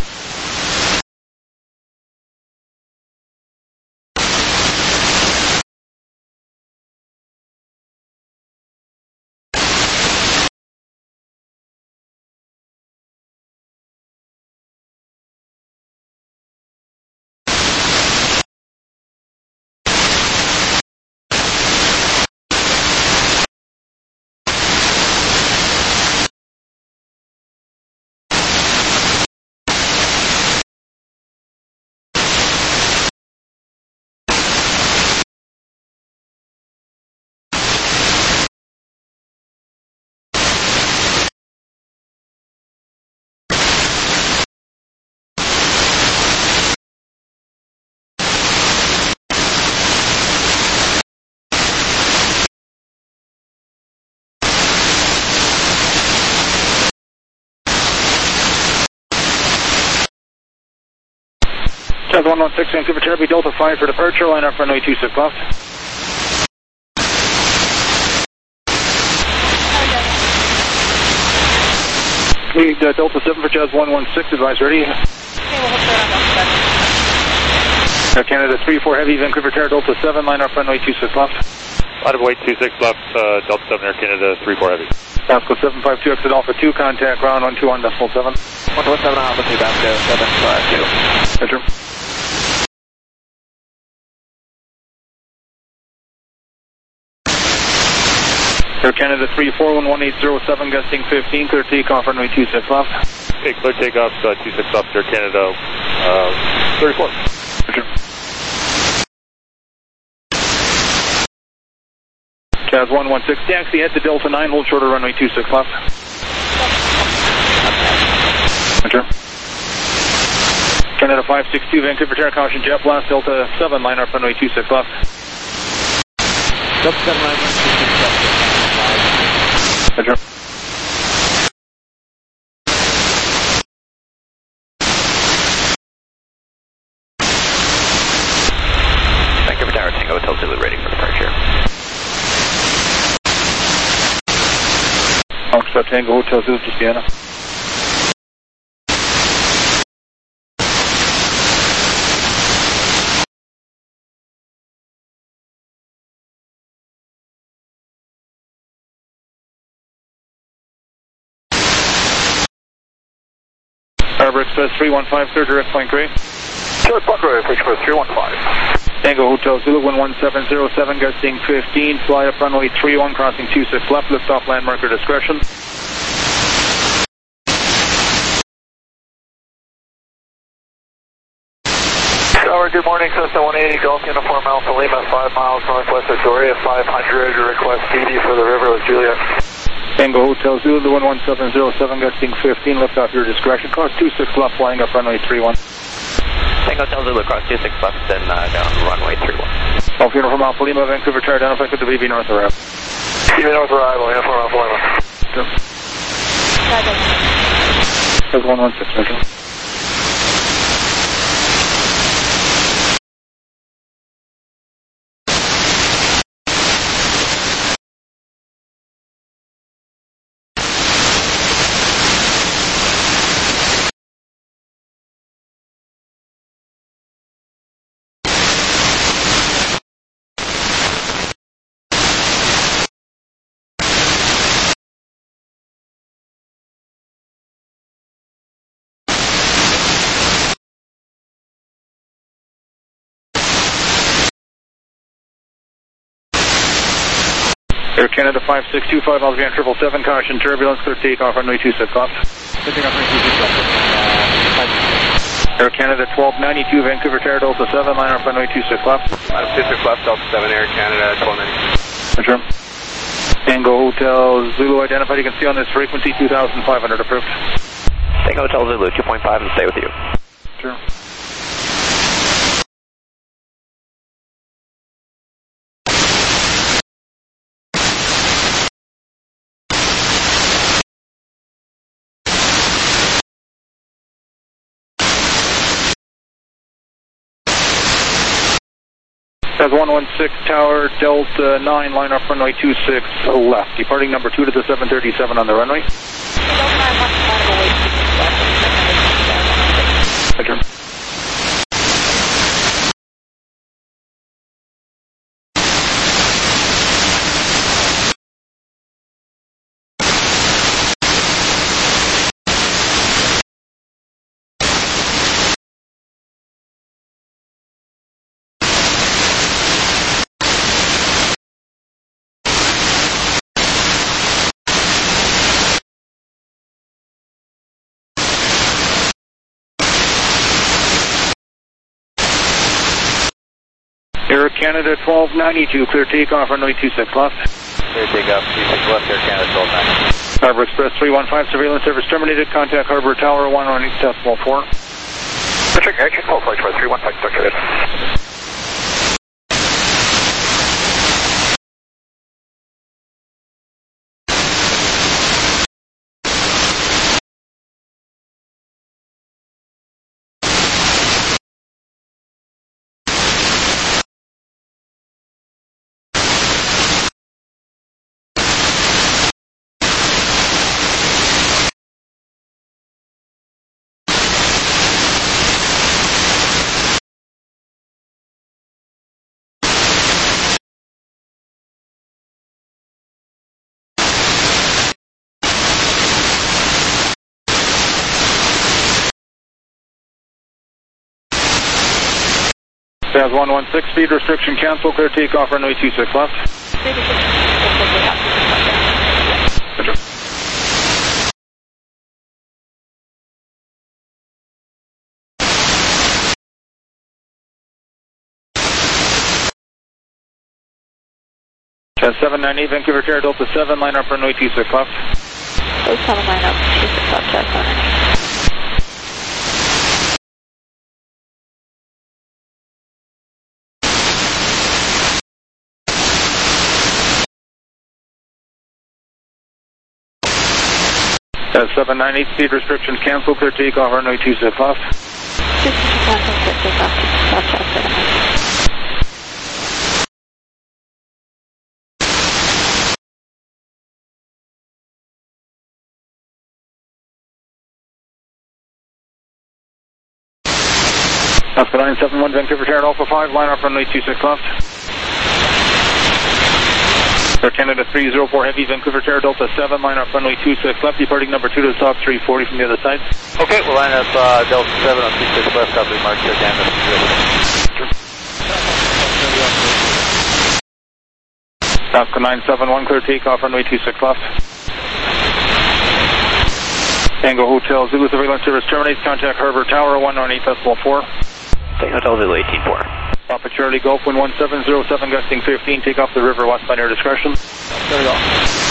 one one six, Vancouver Tower, be Delta five for departure, line up runway two six left. Lead uh, Delta seven for Jazz one one six, advise ready. Okay, we'll hold short on Delta seven. Uh, Canada three four Heavy, Vancouver Tower, Delta seven, line up runway two six left. Line of weight two six left, uh, Delta seven Air Canada three four Heavy. Pasco seven five two, exit Alpha two, contact ground one two one decimal seven. one two one seven Alpha two, Pasco seven five two. Enter. Air Canada three four one one eight zero seven, gusting fifteen, clear takeoff runway two six left. Okay, clear takeoff, uh, two six left, Air Canada, uh, thirty-four. Enter. Jazz one one six, taxi, head to Delta nine, hold shorter runway two six left. Enter. Canada five six two, Vancouver Tower, caution jet blast, Delta seven, line up runway two six left. Delta seven, line up two six left. Enter. Vancouver Tower, Tango Hotel Zulu ready for departure. Foxtrot Tango Hotel Zulu to Sienna. Harbor Express three one five, clear direct point gray. Sure, Buckaroo, Express three one five. Tango Hotel Zulu one one seven zero seven, gusting fifteen, fly up runway three one, crossing two six left, lift off land marker discretion. Tower, good morning, Cessna one eighty, Golf Uniform Alpha Lima, five miles northwest Victoria, five hundred, request P D for the river with Juliet. Tango Hotel Zulu one one seven zero seven, gusting fifteen, lift off your discretion, cross two six left, flying up runway three one. Tango Hotel Zulu, cross two six left, then uh, down runway three one. Golf Uniform Alpha Lima, Vancouver Tower, down effective to B B North arrival. B B North arrival, Uniform Alpha Lima. Sure. Says one one six, Roger. Air Canada five six two five, Albion triple seven, caution turbulence, clear takeoff, runway two six left. Air Canada twelve ninety-two, Vancouver Tower, Delta seven, line up runway two six left. Uh, two six left, Delta seven, Air Canada twelve ninety-two. Roger. Tango Hotel Zulu identified, you can see on this frequency two thousand five hundred approved. Tango Hotel Zulu two point five and stay with you. Sure. That's one one six Tower, Delta nine, line up runway two six left. Departing number two to the seven thirty-seven on the runway. Roger. Air Canada twelve ninety-two, clear takeoff, runway two six left. Clear takeoff, two six left, Air Canada twelve ninety-two. Harbor Express three one five, surveillance service terminated, contact Harbor Tower one one eight decimal four. Check, I check call flight three one five, circulated. That's one one six, speed restriction cancel, clear takeoff, runway two six left. That's seven nine eight, Vancouver Tower, Delta seven, line up runway two six left. Delta seven, line up two six left, Delta seven. That's seven nine eight, speed restrictions cancel, clear takeoff, runway two six left. two six cancel, clear takeoff, two six left, Delta seven. Oscar nine seven one, Vancouver Tower, Alpha five, line up runway two six left. Air Canada three zero four Heavy, Vancouver Tower, Delta seven, line up runway two six left, departing number two to the stop three forty from the other side. Okay, we'll line up uh, Delta seven on two six left, copy, mark Air Canada. Oscar nine seven one, clear takeoff, runway two six left. Tango Hotel Zulu surveillance service terminates, contact Harbor Tower one one eight decimal four. Tango Hotel Zulu eighteen four. Papa Charlie Golf, wind one seven zero seven, gusting fifteen, take off the river westbound air discretion. There we go.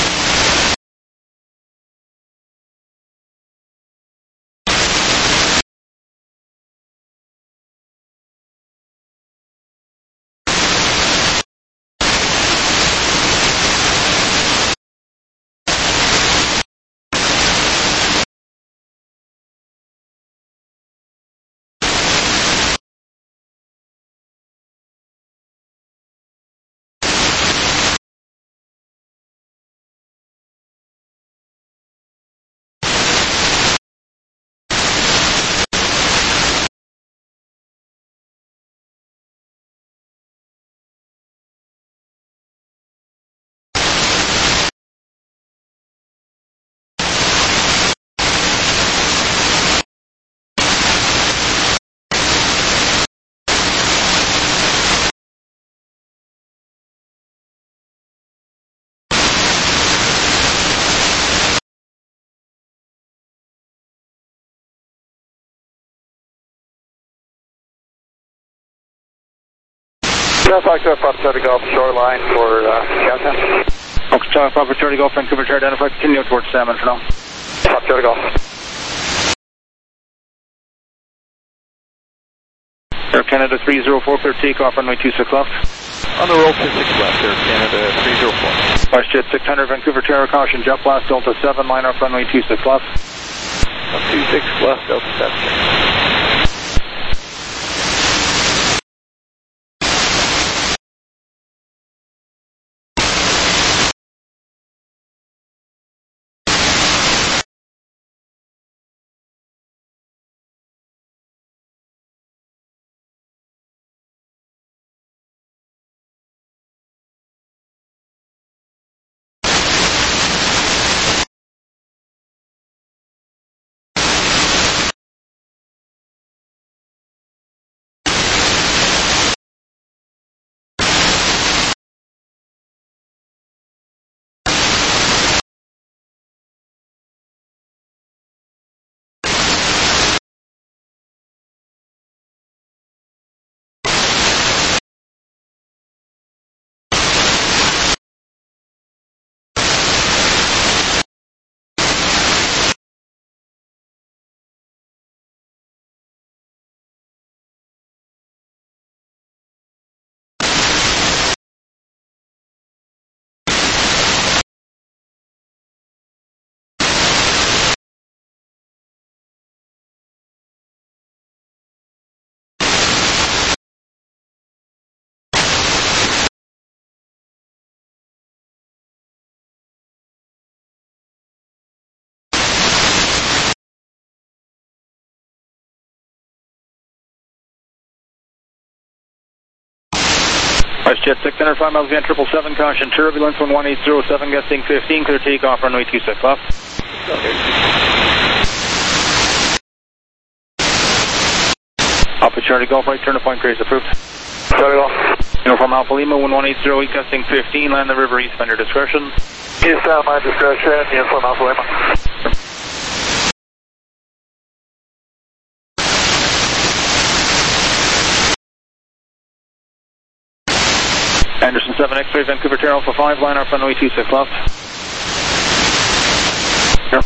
Traffic to Papa Charlie Golf shoreline for uh, Countdown. Okay, Charlie Papa Charlie Golf, Vancouver Tower identified. Continue towards Salmon for now. Papa Charlie Golf. Air Canada three zero four, clear takeoff, runway two six left. On the roll two six left, Air Canada three zero four. WestJet six hundred, Vancouver Tower, caution, jet blast, Delta seven, line up, runway two six left. two six left, Delta seven. WestJet six hundred, five miles again, triple seven, caution, turbulence, one one eight zero seven, gusting fifteen, clear takeoff, runway two six left. Alpha Charlie Golf, right turn to point, grace approved. Charlie Golf. Uniform Alpha Lima, one one eight zero eight, gusting fifteen, land the river east, under discretion. East out, my discretion, Uniform Alpha Lima. Anderson seven X-ray, Vancouver Tower Alpha five, line up runway two six left. Here.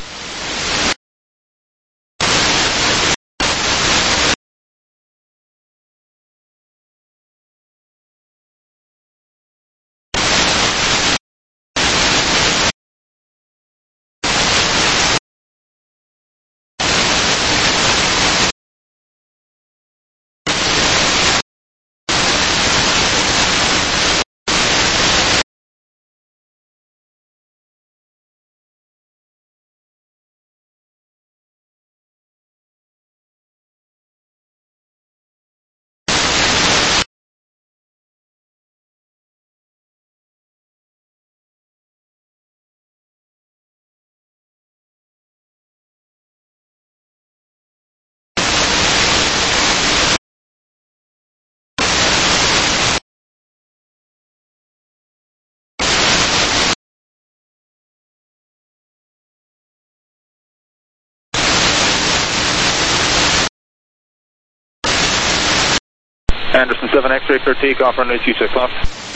Anderson seven X-ray, clear takeoff, runway two six left.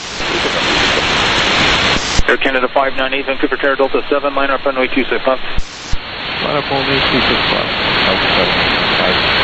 Air Canada five nine eight, Vancouver Tower Delta seven, line up runway two six left. Line up only two six left. Delta seven, five.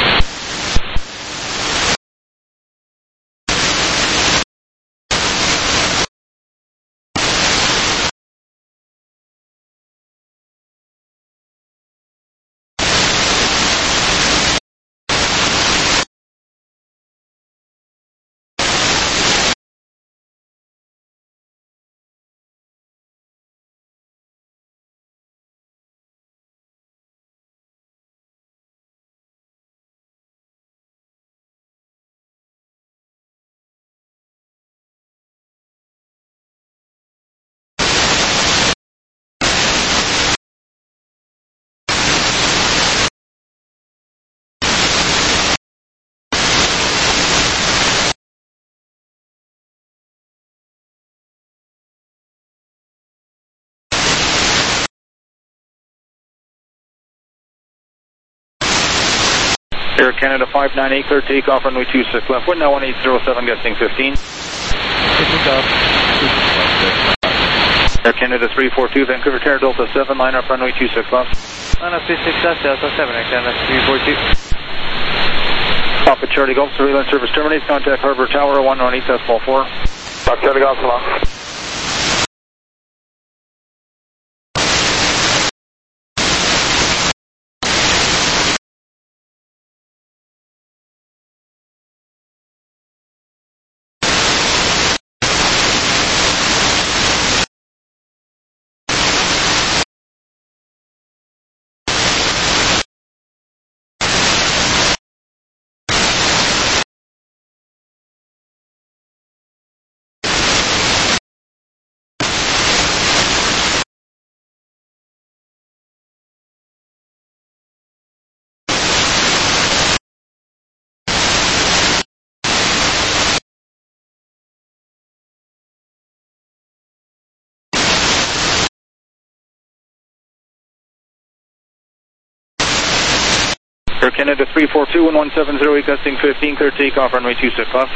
Air Canada five nine eight, clear takeoff, runway two six left. Wind now one eight zero seven, gusting fifteen. Air Canada three four two, Vancouver Tower, Delta seven, line up runway two six left. Line up two six left, Delta seven, Air Canada three four two. Papa Charlie Golf, surveillance service terminates, contact Harbour Tower one one eight decimal four. Papa Charlie Golf, so long. Air Canada three four two, one one seven zero eight, gusting fifteen, clear takeoff, runway two six left.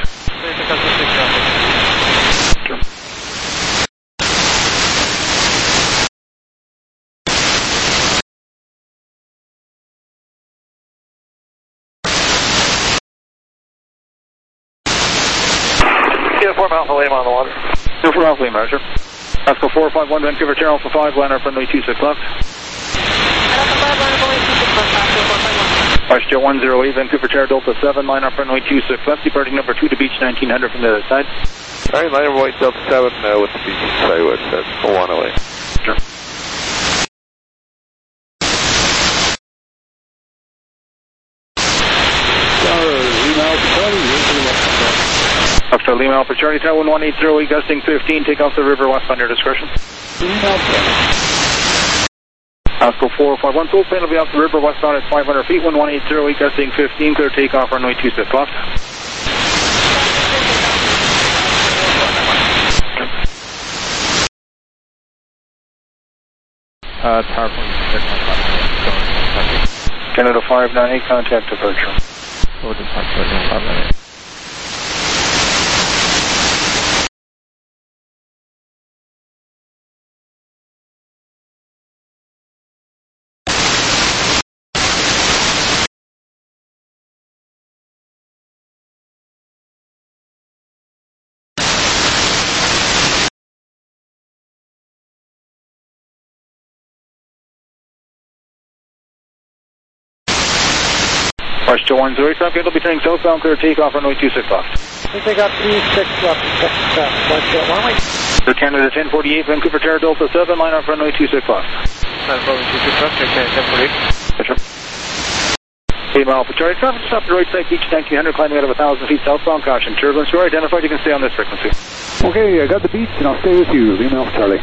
Uniform Alpha Lima on the water. Uniform Alpha Lima, roger. Oscar four five one, Vancouver Tower, Alpha five, line up runway two six left. Westjet one zero eight, Vancouver Tower, Delta seven, line up runway two six left, departing number two to beach nineteen hundred from the other side. Alright, line up white Delta seven uh, with the beach sidewest at one oh eight. Sure. After Lima Alpha Charlie Tower one one eight zero eight, gusting fifteen, take off the river west on your discretion. Oscar four five one, full plane will be off the river westbound at five hundred feet, one one eight zero eight, gusting fifteen, clear takeoff, runway two six left. Uh, tower point six one five. Canada five nine eight, contact departure. Over the five nine eight. Westjet one zero eight, Southgate will be turning southbound, clear takeoff, runway two six left. We take off two six left, Westjet one way. Air Canada ten forty-eight, Vancouver Tower, Delta seven, line up runway two six left. Line up runway two six left, Air Canada ten forty-eight. Roger. Lima Alpha Charlie, traffic stop at the right side, beach nineteen hundred, climbing out of one thousand feet southbound, caution. Turbulence, you're identified, you can stay on this frequency. Okay, I got the beats and I'll stay with you, Lima Alpha Charlie.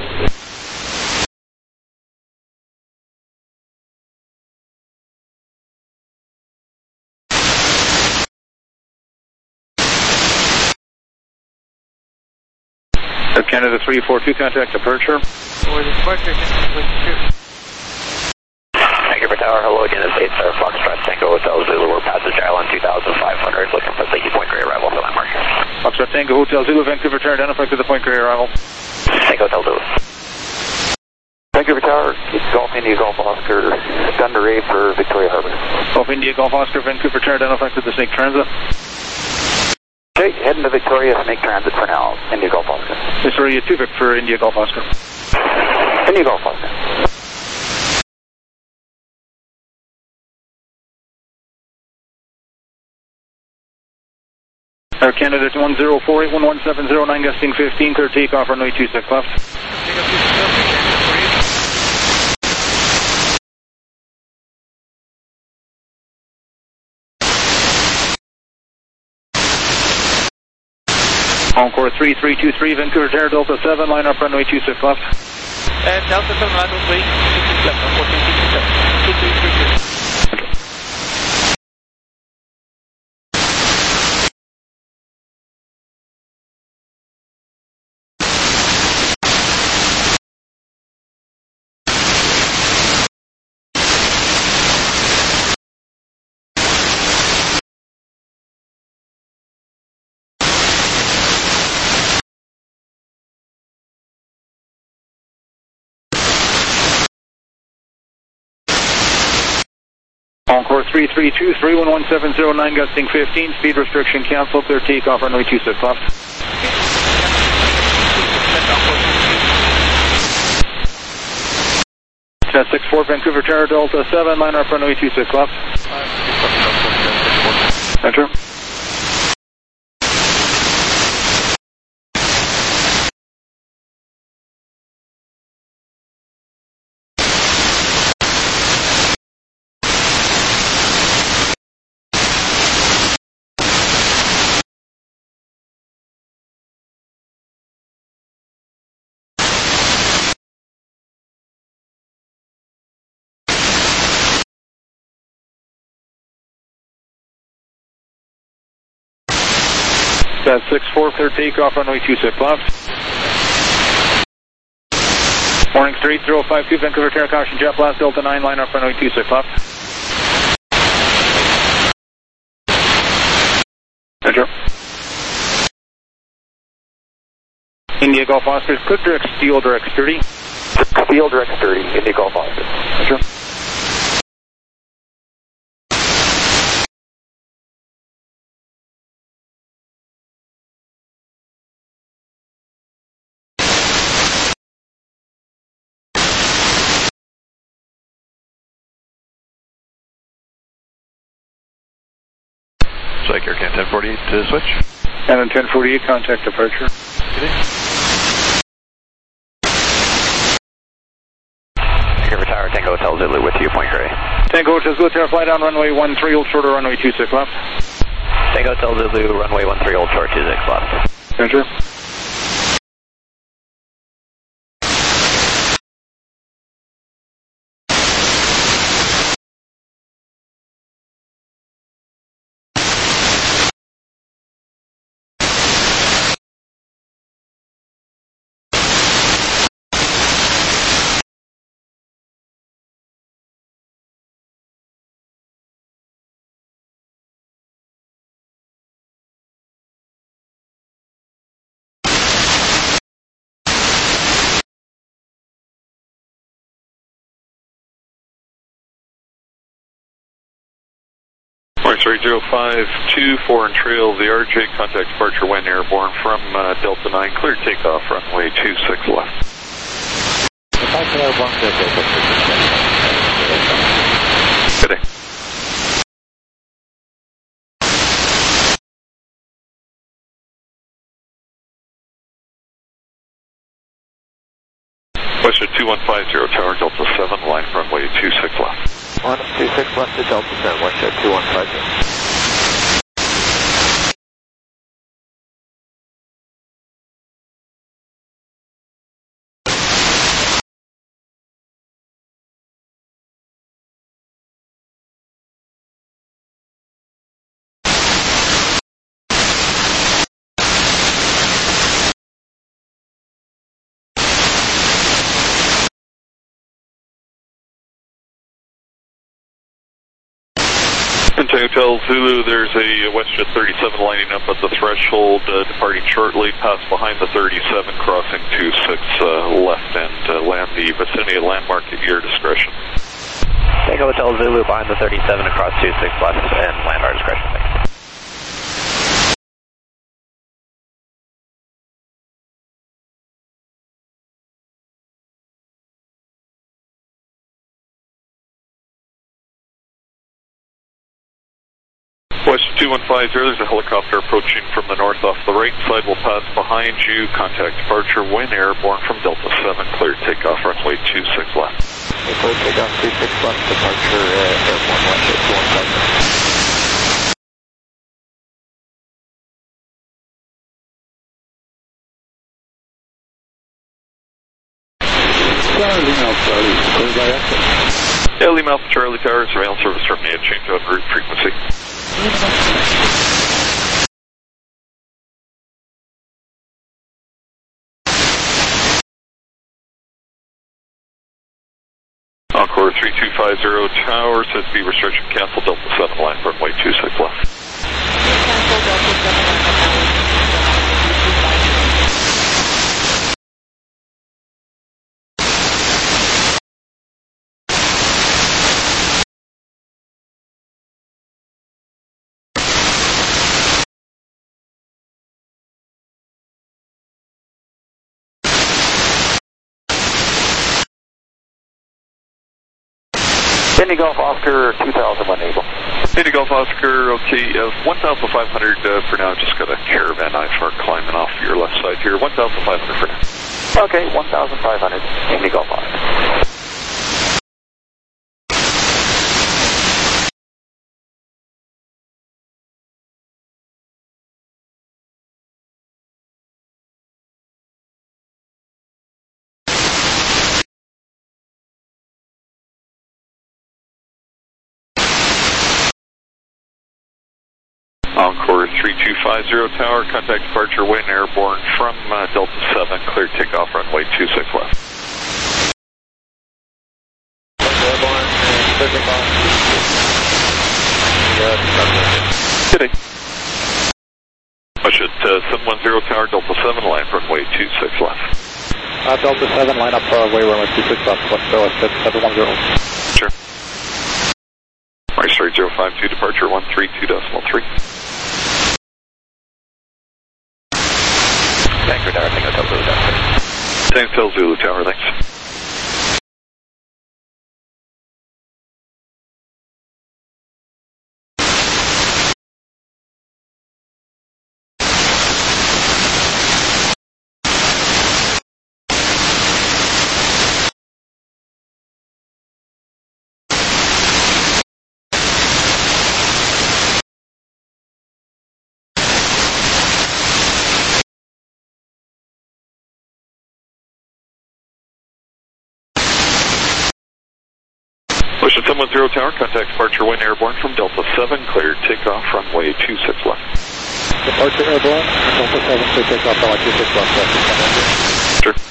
Air Canada three four two, contact departure. Over the departure, Canada Vancouver Tower, hello again, it's eight Star Foxtrot Tango Hotel Zulu, we're Passage Island two thousand five hundred, looking for Safety Point Grey arrival for landmark. Foxtrot Tango Hotel Zulu, Vancouver Tower, identified to the Point Grey arrival. Tango Hotel Zulu. Vancouver Tower, Golf India Golf Oscar, Thunder eight for Victoria Harbor. Golf India Golf Oscar, Vancouver Tower, identified to the Snake Transit. Okay, heading to Victoria, Snake Transit for now, India Golf Oscar. Yes, sorry, two Vic for India Golf Oscar. India Golf Oscar. Air Canada one zero four eight, one one seven zero nine, gusting fifteen, clear takeoff, runway two six left. Encore three three two three, Vancouver Tower, Delta seven, line up runway two six left. And Delta seven, line up runway two six left, unfortunately two six left, two three three two. three three two, three one one seven zero nine, gusting fifteen, speed restriction cancel, clear takeoff, runway two six left. Jet six four, Vancouver Tower, Delta seven, line up runway two six left. Enter. Jet six four, clear takeoff, runway two six left. Morning three zero five two, Vancouver Tower, caution jet blast, Delta nine, line up runway two six left. Enter. India Golf Oscar, click direct steel, direct thirty. Steel direct thirty, India Golf Oscar. Enter. Strike Air Can ten forty-eight to switch. And ten forty-eight, contact departure. Vancouver Tower, Tango Hotel Zulu with you, Point Grey. Tango Hotel Zulu, Tower, fly down runway one three, hold shorter, runway two six left. Tango Hotel Zulu, runway one three, hold short, two six left. Enter. three zero five two, four and trail, the R J, contact departure when airborne from uh, Delta nine, clear takeoff, runway two six left. Good day. Western two one five zero, Tower, Delta seven, line runway two six left. one two six left to Delta seven, Western two one five zero. Hotel Zulu, there's a WestJet thirty-seven lining up at the threshold, uh, departing shortly, pass behind the thirty-seven, crossing two six uh, left, and uh, land the vicinity of landmark at your discretion. Tango Hotel Zulu, behind the thirty-seven, across two six left, and land our discretion. Western two one five zero, there's a helicopter approaching from the north off the right side. Will pass behind you. Contact departure when airborne from Delta seven. Clear takeoff, runway two six left. Clear takeoff, two six left, departure uh, airborne, Western two one five zero. Charlie, Lima Charlie, clear by exit. Yeah, Lima Alpha Charlie Tower, surveillance service terminated, change out route frequency. Encore three two five zero Tower, says speed restriction cancel, Delta seven line runway two six left. Cancel, Delta seven Indy Golf Oscar two thousand one Able. Indy Golf Oscar, okay, uh, one thousand five hundred uh, for now. Just got a Caravan I F R climbing off your left side here. one thousand five hundred for now. Okay, one thousand five hundred. Indy Golf Oscar. Encore three two five zero tower, contact departure wind airborne from uh, Delta seven, clear takeoff runway two six left. Airborne, clear takeoff. Good day. Push it, uh, seven one zero tower, Delta seven, line runway two six left. Uh, Delta seven, line up uh, way runway two six left, what, so it's seven one zero. Sure. Right straight zero five two, departure one three two decimal three. Thanks for directing Hotel Zulu Tower. Thanks, Hotel Zulu Tower, thanks. Ocean seven one zero tower, contact departure wind airborne from Delta seven, clear takeoff runway two six left. Departure airborne, Delta seven, clear takeoff runway two six left. Sure.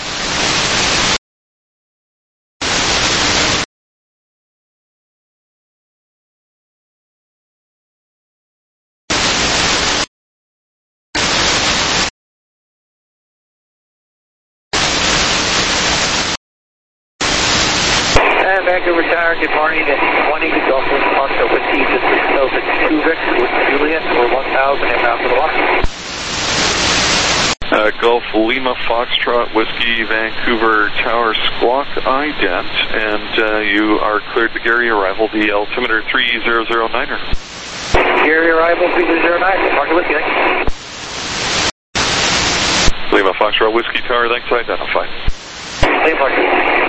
Vancouver Tower, good morning. one Eagle Golf Oscar Whiskey, this is Delta two Vic with Juliet for one thousand inbound to the water. Uh, Gulf Lima Foxtrot Whiskey Vancouver Tower Squawk ident, and uh, you are cleared to Gary arrival, the altimeter three zero zero niner. Gary arrival three zero zero nine, Mark Whiskey, thanks. Lima Foxtrot Whiskey Tower, thanks, identified. Lima Foxtrot.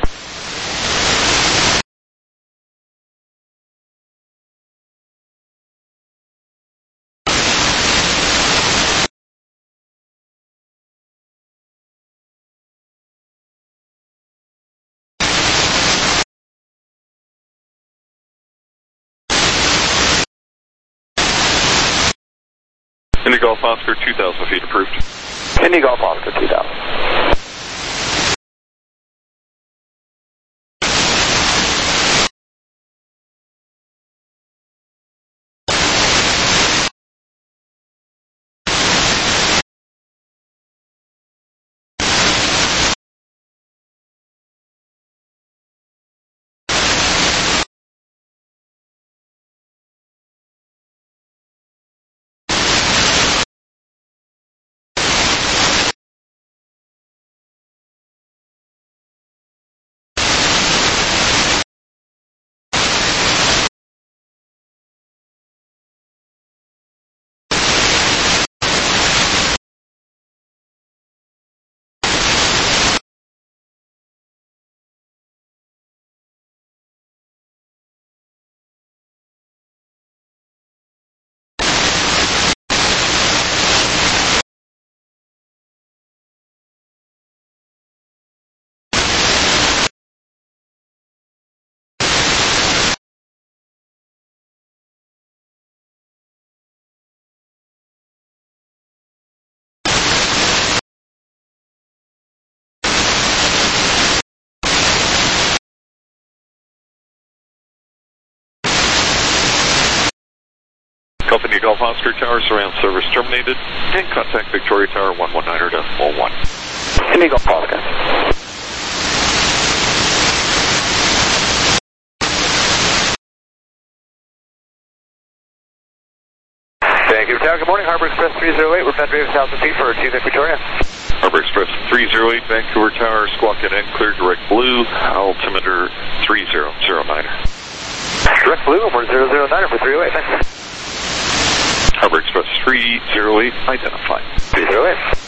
Indy Golf Oscar, two thousand feet approved. Indy Golf Oscar, two thousand. Company Golf Oscar Tower, surround service terminated, and contact Victoria Tower one one niner decimal one. Indy Golf Oscar. Vancouver Tower, good morning. Harbor Express three zero eight, we're penetrating one thousand feet for two Vic Victoria. Harbor Express three zero eight, Vancouver Tower, squawk at end, clear direct blue, altimeter three zero zero niner. Direct Blue, number zero zero nine, number three oh eight, thanks. Harbor Express three oh eight, identify. three oh eight.